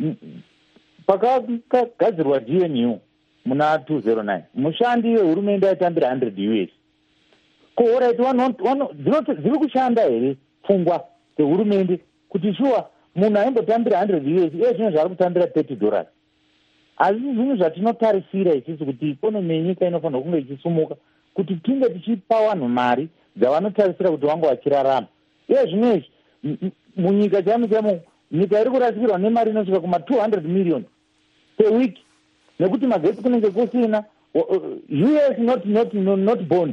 pakagadzirwa D N U muna two thousand nine mushandi wehurumende aitambira one hundred U S. Ko alright, dziri kushanda here pfungwa dzehurumende kuti shuwa munhu aimbotambira one hundred U S iye zvino zvari kutambira thirty dollars. Asi zvinhu zvatinotarisira isisi kuti ikonomi yenyika inofanira kunge ichisumuka kuti tinge tichipa vanhu mari dzavanotarisira kuti vange vachirarama. Iye zvino izvi munyika chamuchamo nyika iri kurasikirwa nemari inosvika kuma two hundred million per week nekuti magetsi kunenge kusina. U S not not not bond.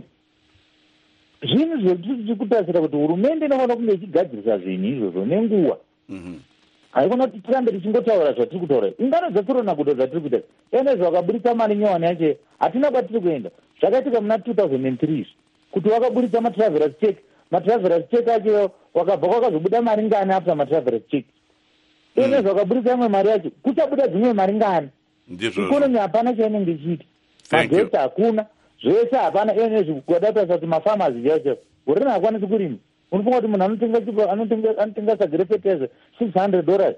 Zvinhu zvekuti kutarisira kuti hurumende inofanira kunge ichigadzirisa zvinhu izvozvo nenguva. Haikona kuti tirambe tichingotaura zvatiri kutaura. Ingano dzekorona kudo dzatiri kuita ene zvakaburitsa mari nyowani yacho hatina kwatiri kuenda. Zvakaitika muna two thousand three kuti wakaburitsa matravelers check, matravelers check acho wakabva kwakazobuda mari ngani after matravelers check. Ene zvakaburitsa imwe mari yacho kuchabuda dzimwe mari ngani. Ikonomi hapana chainenge ichiita. Magetsi hakuna, zvese hapana. Ene zvikwadatasati kuti mafamasi chacho hurina hakwanisi kurima. Unofunga kuti munhu anotenga anotenga anotenga sagere fertilizer six hundred dollars.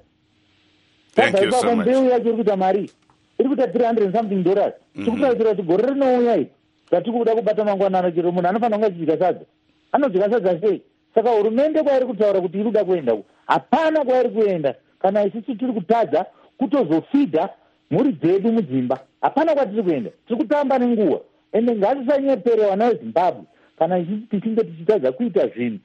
Thank you so much. Mbeu yacho iri kuita mari iri kuita three hundred something dollars. Tikutarisira kuti gore rinouya iri zvatiri kuda kubata mangwanani chero munhu anofanira kunge achidya sadza. Anodya sadza sei? Saka hurumende kwairi kutaura kuti iri kuda kuenda hapana kwairi kuenda kana isisi tiri kutadza kutozofidha mhuri dzedu mudzimba. Hapana kwatiri kuenda, tiri kutamba nenguva. Ende ngatisanyepere vana veZimbabwe kana isisi tichinge tichitadza kuita zvinhu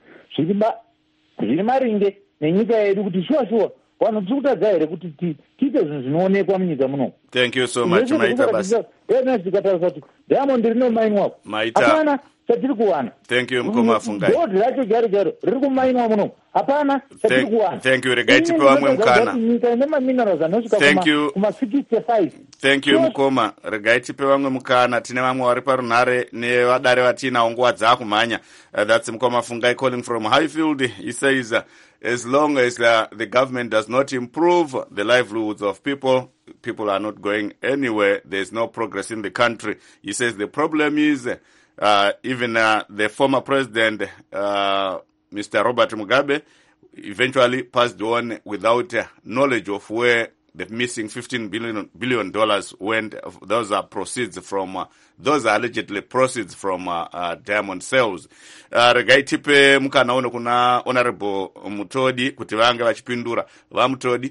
zviri maringe nenyika yedu kuti shuwa shuwa vanhu tiri kutadza here kuti tiite zvinhu zvinoonekwa munyika muno. Thank you so much. Maita basa. Ene tikatarisa kuti Diamond rino maini wako. Hapana chatiri kuwana. Thank you Mukoma Fungai. Gold racho jari jari riri kumainwa muno. Hapana chatiri kuwana. Thank you. Regai tipe vamwe mukana. Nyika ine maminerals anosvika kuma kuma sixty-five. Thank you Mukoma. Regai tipe vamwe mukana. Tine vamwe vari parunhare nevadare vatina nguva dzakumhanya. Uh, that's Mukoma Fungai calling from Highfield. He says uh, as long as uh, the government does not improve the livelihoods of people, people are not going anywhere. There's no progress in the country. He says the problem is uh, even uh, the former president, uh, Mister Robert Mugabe, eventually passed on without uh, knowledge of where the missing fifteen billion billion dollars went. Those are proceeds from uh, those are allegedly proceeds from uh, uh, diamond sales. Uh, regai tipe mukana uno kuna honorable Mutodi kuti vange vachipindura. Va Mutodi.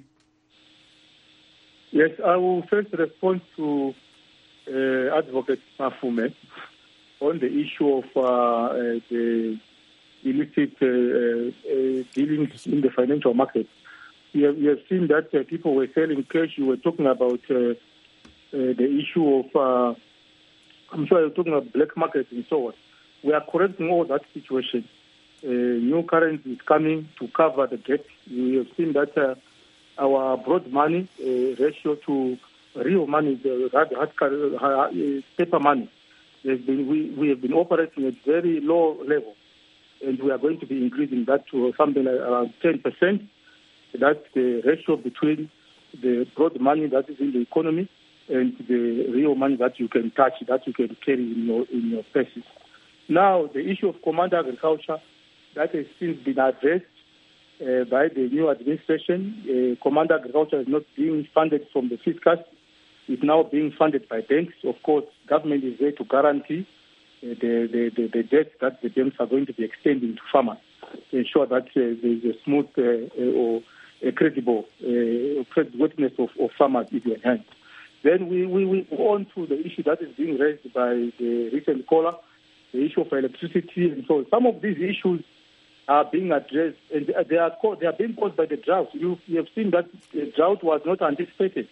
Yes, I will first respond to uh, Advocate Mafume on the issue of uh, uh, the illicit uh, uh, dealings in the financial market. You have, you have seen that uh, people were selling cash. You were talking about uh, uh, the issue of, uh, I'm sure you're talking about black market and so on. We are correcting all that situation. Uh, new currency is coming to cover the gap. We have seen that uh, our broad money uh, ratio to real money, the hard, hard, hard, uh, paper money, has been, we, we have been operating at very low level. And we are going to be increasing that to something like around ten percent. That's the ratio between the broad money that is in the economy and the real money that you can touch, that you can carry in your in your purses. Now, the issue of command agriculture, that has since been addressed uh, by the new administration. Uh, command agriculture is not being funded from the fiscus. It's now being funded by banks. Of course, government is there to guarantee uh, the, the, the, the debt that the banks are going to be extending to farmers to ensure that uh, there is a smooth uh, uh, or a credible uh, creditworthiness of, of farmers is enhanced. Then we, we, we go on to the issue that is being raised by the recent caller, the issue of electricity. And so some of these issues are being addressed, and they are co- they are being caused by the drought. You, you have seen that the drought was not anticipated.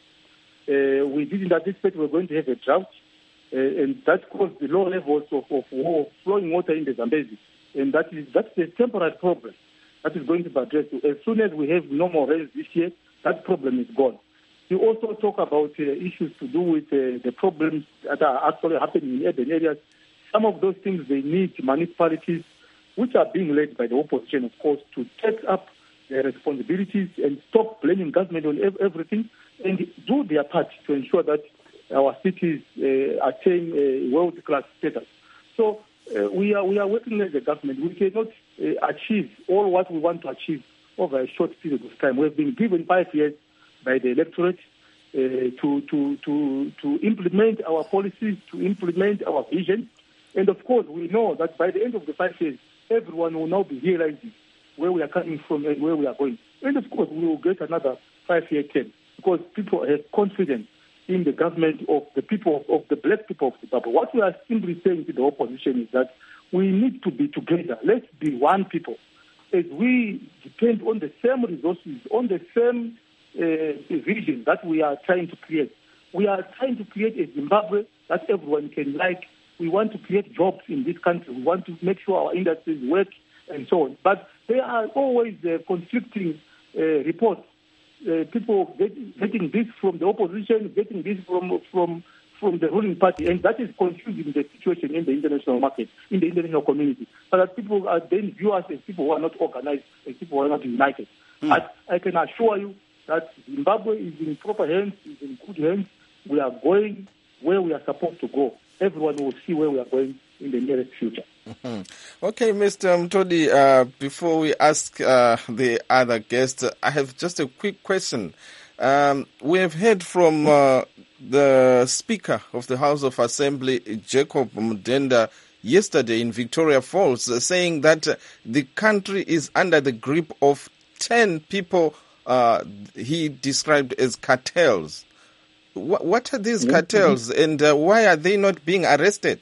Uh, we didn't anticipate we were going to have a drought, uh, and that caused the low levels of, of, of flowing water in the Zambezi. And that is that's a temporary problem that is going to be addressed. As soon as we have no more rains this year, that problem is gone. We also talk about uh, issues to do with uh, the problems that are actually happening in urban areas. Some of those things, they need municipalities, which are being led by the opposition, of course, to take up their responsibilities and stop blaming government on ev- everything and do their part to ensure that our cities uh, attain a world-class status. So uh, we are we are working as a government. We cannot uh, achieve all what we want to achieve over a short period of time. We have been given five years by the electorate uh, to, to, to, to implement our policies, to implement our vision. And of course, we know that by the end of the five years, everyone will now be realizing where we are coming from and where we are going. And of course, we will get another five-year term because people have confidence in the government of the people, of the black people of Zimbabwe. What we are simply saying to the opposition is that we need to be together. Let's be one people. As we depend on the same resources, on the same uh, vision that we are trying to create. We are trying to create a Zimbabwe that everyone can like. We want to create jobs in this country. We want to make sure our industries work and so on. But there are always uh, conflicting uh, reports. Uh, people get, getting this from the opposition, getting this from from from the ruling party, and that is confusing the situation in the international market, in the international community. So that people are then view us as people who are not organized, as people who are not united. Mm. But I can assure you that Zimbabwe is in proper hands, is in good hands. We are going where we are supposed to go. Everyone will see where we are going in the nearest future. Mm-hmm. Okay, Mister Mtodi, uh, before we ask uh, the other guest, I have just a quick question. Um, we have heard from uh, the Speaker of the House of Assembly, Jacob Mudenda, yesterday in Victoria Falls, uh, saying that uh, the country is under the grip of ten people uh, he described as cartels. What, what are these yes, cartels mm-hmm. and uh, why are they not being arrested?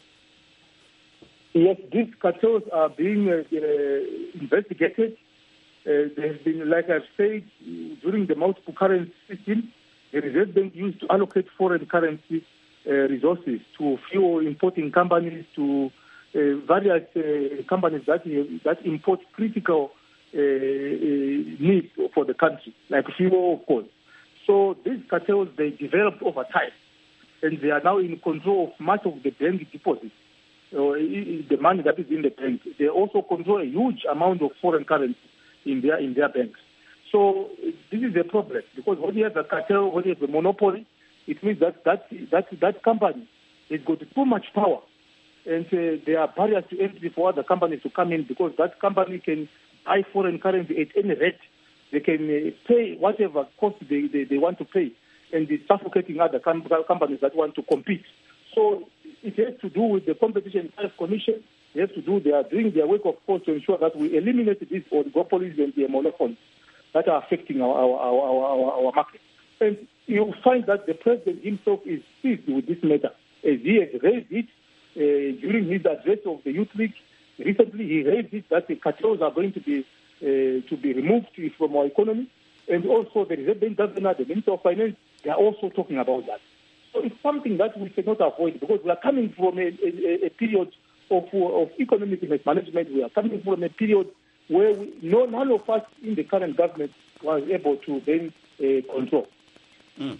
Yes, these cartels are being uh, uh, investigated. Uh, there has been, like I've said, during the multiple currency system, the Reserve Bank used to allocate foreign currency uh, resources to few importing companies, to uh, various uh, companies that uh, that import critical uh, uh, needs for the country, like fuel, of course. So these cartels, they developed over time, and they are now in control of much of the bank deposits, uh, the money that is in the bank. They also control a huge amount of foreign currency in their in their banks. So this is a problem, because when you have a cartel, when you have a monopoly, it means that that that, that company has got too much power, and uh, there are barriers to entry for other companies to come in, because that company can buy foreign currency at any rate. They can uh, pay whatever cost they, they, they want to pay, and it's suffocating other com- companies that want to compete. So it has to do with the Competition and Commission. They have to do, they are doing their work, of course, to ensure that we eliminate these oligopolies and the monopolies that are affecting our our, our, our, our market. And you'll find that the president himself is seized with this matter, as he has raised it uh, during his address of the Youth League. Recently, he raised it that the cartels are going to be uh, to be removed from our economy, and also the Reserve Bank governor, the Minister of Finance, they are also talking about that. So it's something that we cannot avoid, because we are coming from a, a, a period of, of economic mismanagement. We are coming from a period where we, no, none of us in the current government was able to then uh, control. Mm.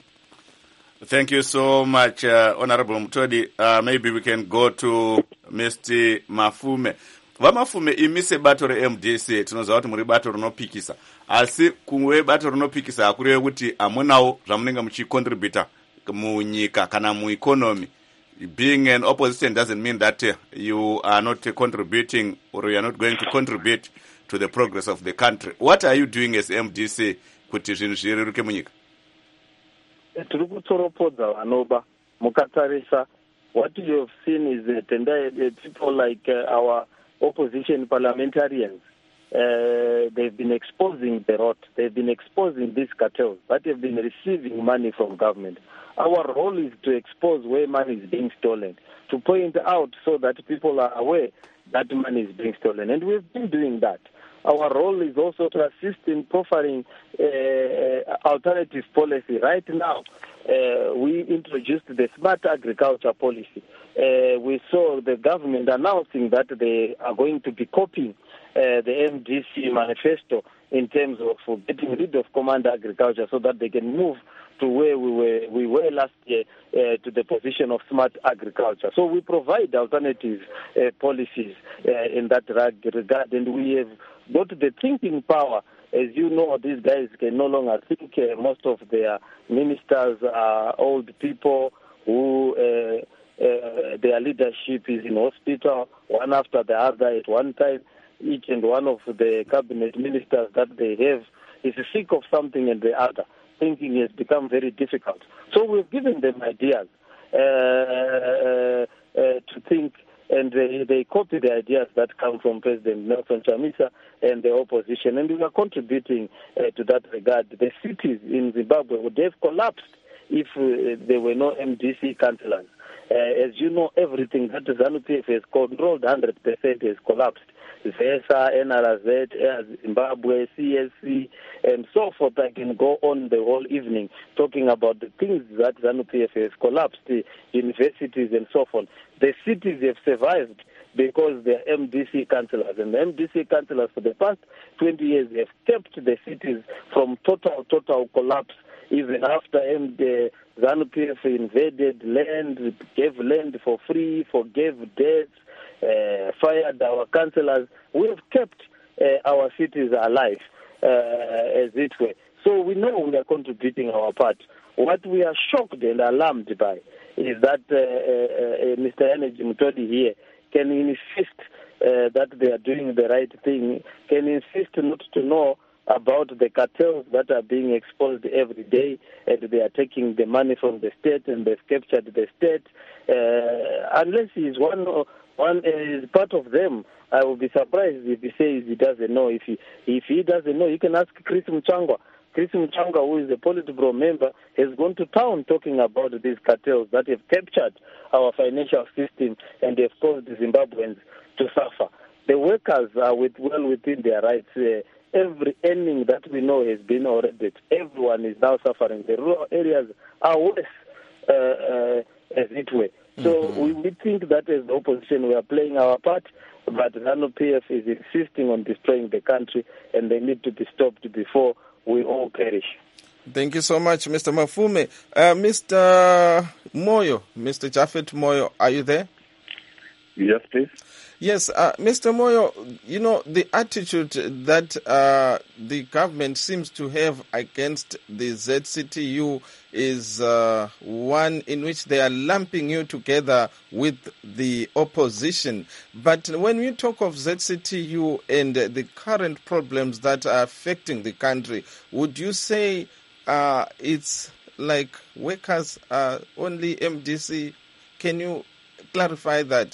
Thank you so much, uh, Honorable Mtodi. Uh, maybe we can go to Mister Mafume. Vamafume imise bato re-M D C, tinoza wati muri bato rinopikisa. Asi kumwe bato rinopikisa hakureve kuti amunawo zvamunenge muchicontributa munyika kana mueconomy. Being an opposition doesn't mean that uh, you are not uh, contributing, or you are not going to contribute to the progress of the country. What are you doing as M D C kuti zvinhu zvireruke munyika? Tiri kutsoropodza vanoba mukatarisa. What you have seen is that uh, people like uh, our opposition parliamentarians uh, they've been exposing the rot. They've been exposing these cartels that have been receiving money from government. Our role is to expose where money is being stolen, to point out so that people are aware that money is being stolen. And we've been doing that. Our role is also to assist in profiling uh, alternative policy. Right now, uh, we introduced the smart agriculture policy. Uh, we saw the government announcing that they are going to be copying uh, the M D C manifesto in terms of getting rid of command agriculture so that they can move to where we were we were last year, uh, to the position of smart agriculture. So we provide alternative uh, policies uh, in that regard, and we have got the thinking power. As you know, these guys can no longer think. Uh, most of their ministers are old people who uh, uh, their leadership is in hospital, one after the other at one time. Each and one of the cabinet ministers that they have is sick of something and the other. Thinking has become very difficult. So we've given them ideas uh, uh, uh, to think, and they, they copy the ideas that come from President Nelson Chamisa and the opposition, and we are contributing uh, to that regard. The cities in Zimbabwe would have collapsed if uh, there were no M D C councillors. Uh, as you know, everything that ZANU-P F has controlled one hundred percent has collapsed. ZESA, N R Z, Zimbabwe, C S C, and so forth. I can go on the whole evening talking about the things that ZANU-P F has collapsed, the universities and so forth. The cities have survived because they are M D C councillors, and the M D C councillors for the past twenty years have kept the cities from total, total collapse. Even after M D, ZANU-P F invaded land, gave land for free, forgave debts, uh, fired our councillors, we have kept uh, our cities alive, uh, as it were. So we know we are contributing our part. What we are shocked and alarmed by is that uh, uh, uh, Mister Energy Mutodi here can insist uh, that they are doing the right thing, can insist not to know about the cartels that are being exposed every day, and they are taking the money from the state and they've captured the state. Uh, unless he is one, one is part of them, I will be surprised if he says he doesn't know. If he, if he doesn't know, you can ask Chris Mchangwa. Chris Mchangwa, who is a Politburo member, has gone to town talking about these cartels that have captured our financial system and have caused the Zimbabweans to suffer. The workers are with, well within their rights. Uh, every earning that we know has been already. Everyone is now suffering. The rural areas are worse, uh, uh, as it were. So mm-hmm. we, we think that as the opposition we are playing our part, but ZANU-P F is insisting on destroying the country, and they need to be stopped before we all perish. Thank you so much, Mister Mafume. Uh, Mister Moyo, Mister Japhet Moyo, are you there? Yes, please. Yes, uh, Mister Moyo, you know, the attitude that uh, the government seems to have against the Z C T U is uh, one in which they are lumping you together with the opposition. But when we talk of Z C T U and the current problems that are affecting the country, would you say uh, it's like workers are only M D C? Can you clarify that?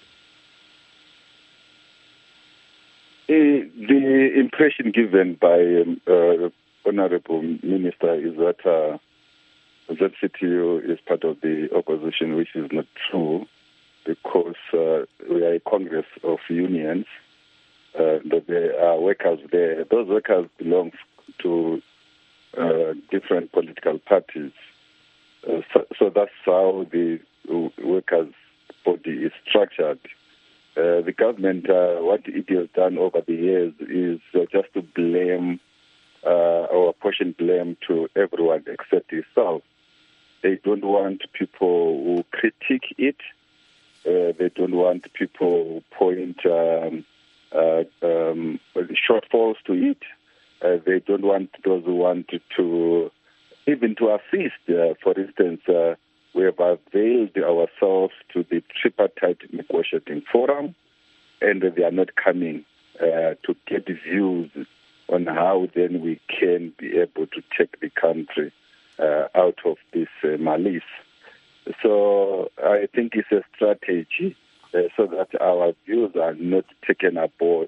Uh, the impression given by um, uh, Honorable Minister is that uh, Z C T U is part of the opposition, which is not true, because uh, we are a Congress of unions, uh, that there are workers there. Those workers belong to uh, different political parties. Uh, so, so that's how the workers' body is structured. Uh, the government, uh, what it has done over the years is uh, just to blame uh, or apportion blame to everyone except itself. They don't want people who critique it. Uh, they don't want people who point um, uh, um, shortfalls to it. Uh, they don't want those who want to even to assist. Uh, for instance, uh, we have availed ourselves to the tripartite negotiating forum, and they are not coming uh, to get views on how then we can be able to take the country uh, out of this uh, malice. So I think it's a strategy uh, so that our views are not taken aboard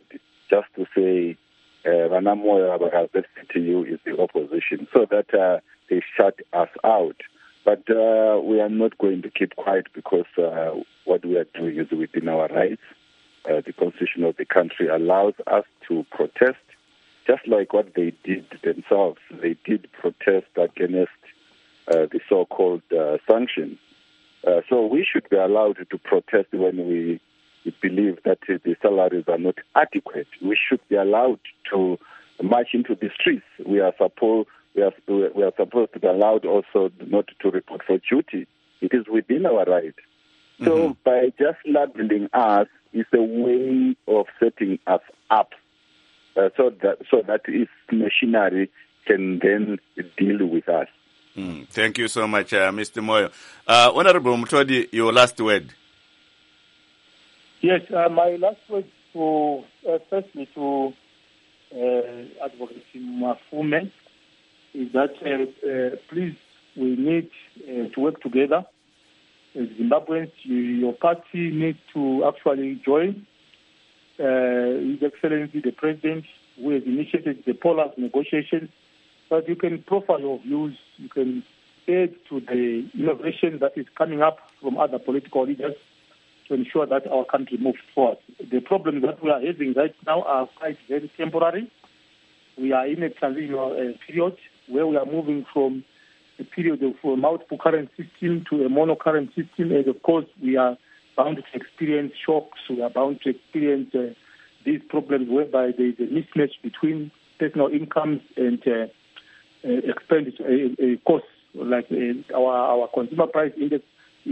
just to say, Vana Moyo to you is the opposition, so that uh, they shut us out. But uh, we are not going to keep quiet because uh, what we are doing is within our rights. Uh, the constitution of the country allows us to protest, just like what they did themselves. They did protest against uh, the so-called uh, sanctions. Uh, so we should be allowed to protest when we, we believe that uh, the salaries are not adequate. We should be allowed to march into the streets. We are supposed we are we are supposed to be allowed also not to report for duty. It is within our right. Mm-hmm. So by just labeling us is a way of setting us up, uh, so that so that its machinery can then deal with us. Mm. Thank you so much, uh, Mister Moyo. Uh, Honorable Mutodi, your last word. Yes, uh, my last word to uh, firstly to uh, Advocate Mafume is that uh, uh, please, we need uh, to work together. As Zimbabweans, you, your party needs to actually join. Uh, His Excellency the President, who has initiated the Polar negotiations, but you can profile your views, you can add to the innovation that is coming up from other political leaders to ensure that our country moves forward. The problems that we are having right now are quite very temporary. We are in a transitional uh, period where we are moving from a period of a multiple current system to a monocurrent system, and of course we are bound to experience shocks, we are bound to experience uh, these problems whereby there is a mismatch between personal incomes and uh, uh, expenditure uh, uh, costs. Like uh, our, our consumer price index is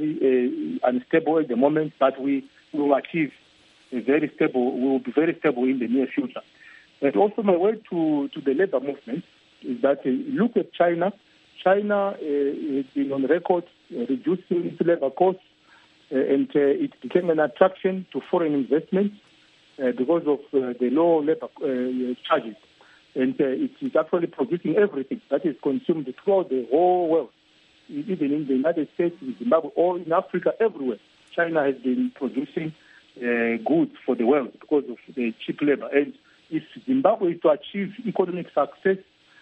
very uh, unstable at the moment, but we will achieve a very stable, we will be very stable in the near future. And also my word to, to the labor movement is that uh, look at China. China uh, has been on record uh, reducing its labor costs, uh, and uh, it became an attraction to foreign investment uh, because of uh, the low labor uh, charges. And uh, it is actually producing everything that is consumed throughout the whole world, even in the United States, in Zimbabwe, or in Africa, everywhere. China has been producing uh, goods for the world because of the cheap labor. And if Zimbabwe is to achieve economic success,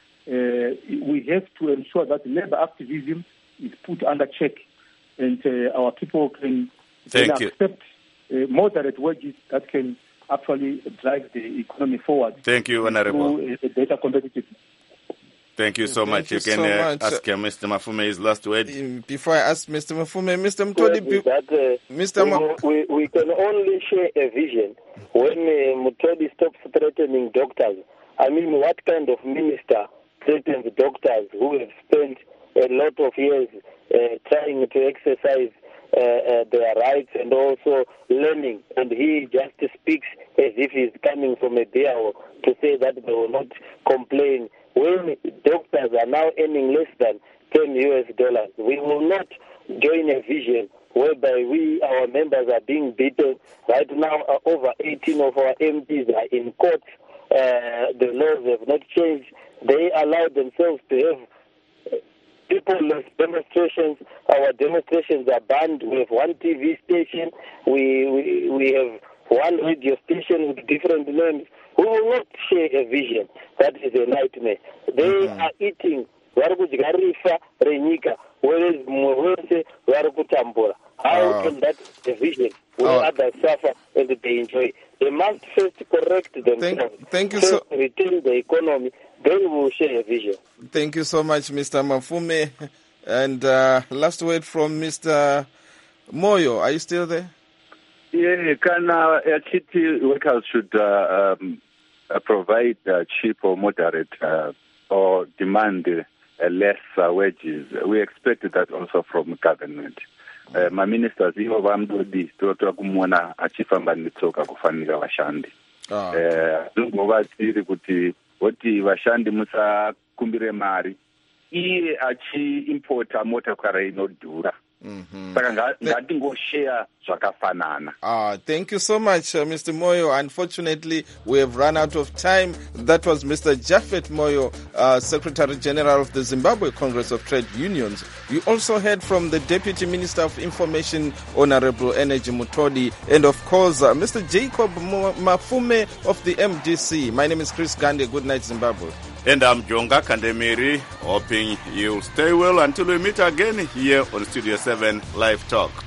Uh, we have to ensure that labor activism is put under check, and uh, our people can, can accept uh, moderate wages that can actually drive the economy forward. Thank you, Honorable. Through a better competitiveness. Thank you so Thank much. You, you can so uh, much. ask uh, Mister Mafume his last word. Before I ask Mister Mafume, Mister Mutodi, Well, that, uh, Mister we, Ma- we, we can only share a vision when uh, Mutodi stops threatening doctors. I mean, what kind of minister threatens doctors who have spent a lot of years uh, trying to exercise uh, uh, their rights and also learning, and he just speaks as if he's coming from a beer to say that they will not complain. When doctors are now earning less than ten U S dollars, we will not join a vision whereby we, our members, are being beaten. Right now, uh, over eighteen of our M Ps are in court. Uh, the laws have not changed. They allow themselves to have people-less demonstrations. Our demonstrations are banned. We have one T V station. We, we, we have one radio station with different names. We will not share a vision. That is a nightmare. They mm-hmm. are eating varikudya renyika, whereas mwese varikutambura. How uh, can that be a vision where uh, others suffer and they enjoy? They must first correct themselves. Thank, thank you first so retain the economy, then we will share a vision. Thank you so much, Mister Mafume. And uh, last word from Mister Moyo. Are you still there? Yeah, can uh, city workers should uh, um, uh, provide uh, cheap or moderate uh, or demand uh, less uh, wages. We expect that also from government. Uh, my ministers ivo vamdodi totoa kumuona achifamba netsoka kufanika vashandi. Zvingova tiri kuti voti vashandi musakumbire mari iye achiimporta motokari inodhura saka ngatingoshare zvakafanana. Ah, thank you so much, uh, Mister Moyo. Unfortunately, we have run out of time. That was Mister Japhet Moyo, uh, Secretary General of the Zimbabwe Congress of Trade Unions. You also heard from the Deputy Minister of Information, Honorable Energy Mutodi, and of course, uh, Mister Jacob Mafume of the M D C. My name is Chris Gande. Good night, Zimbabwe. And I'm Jonga Kandemiri, hoping you'll stay well until we meet again here on Studio seven Live Talk.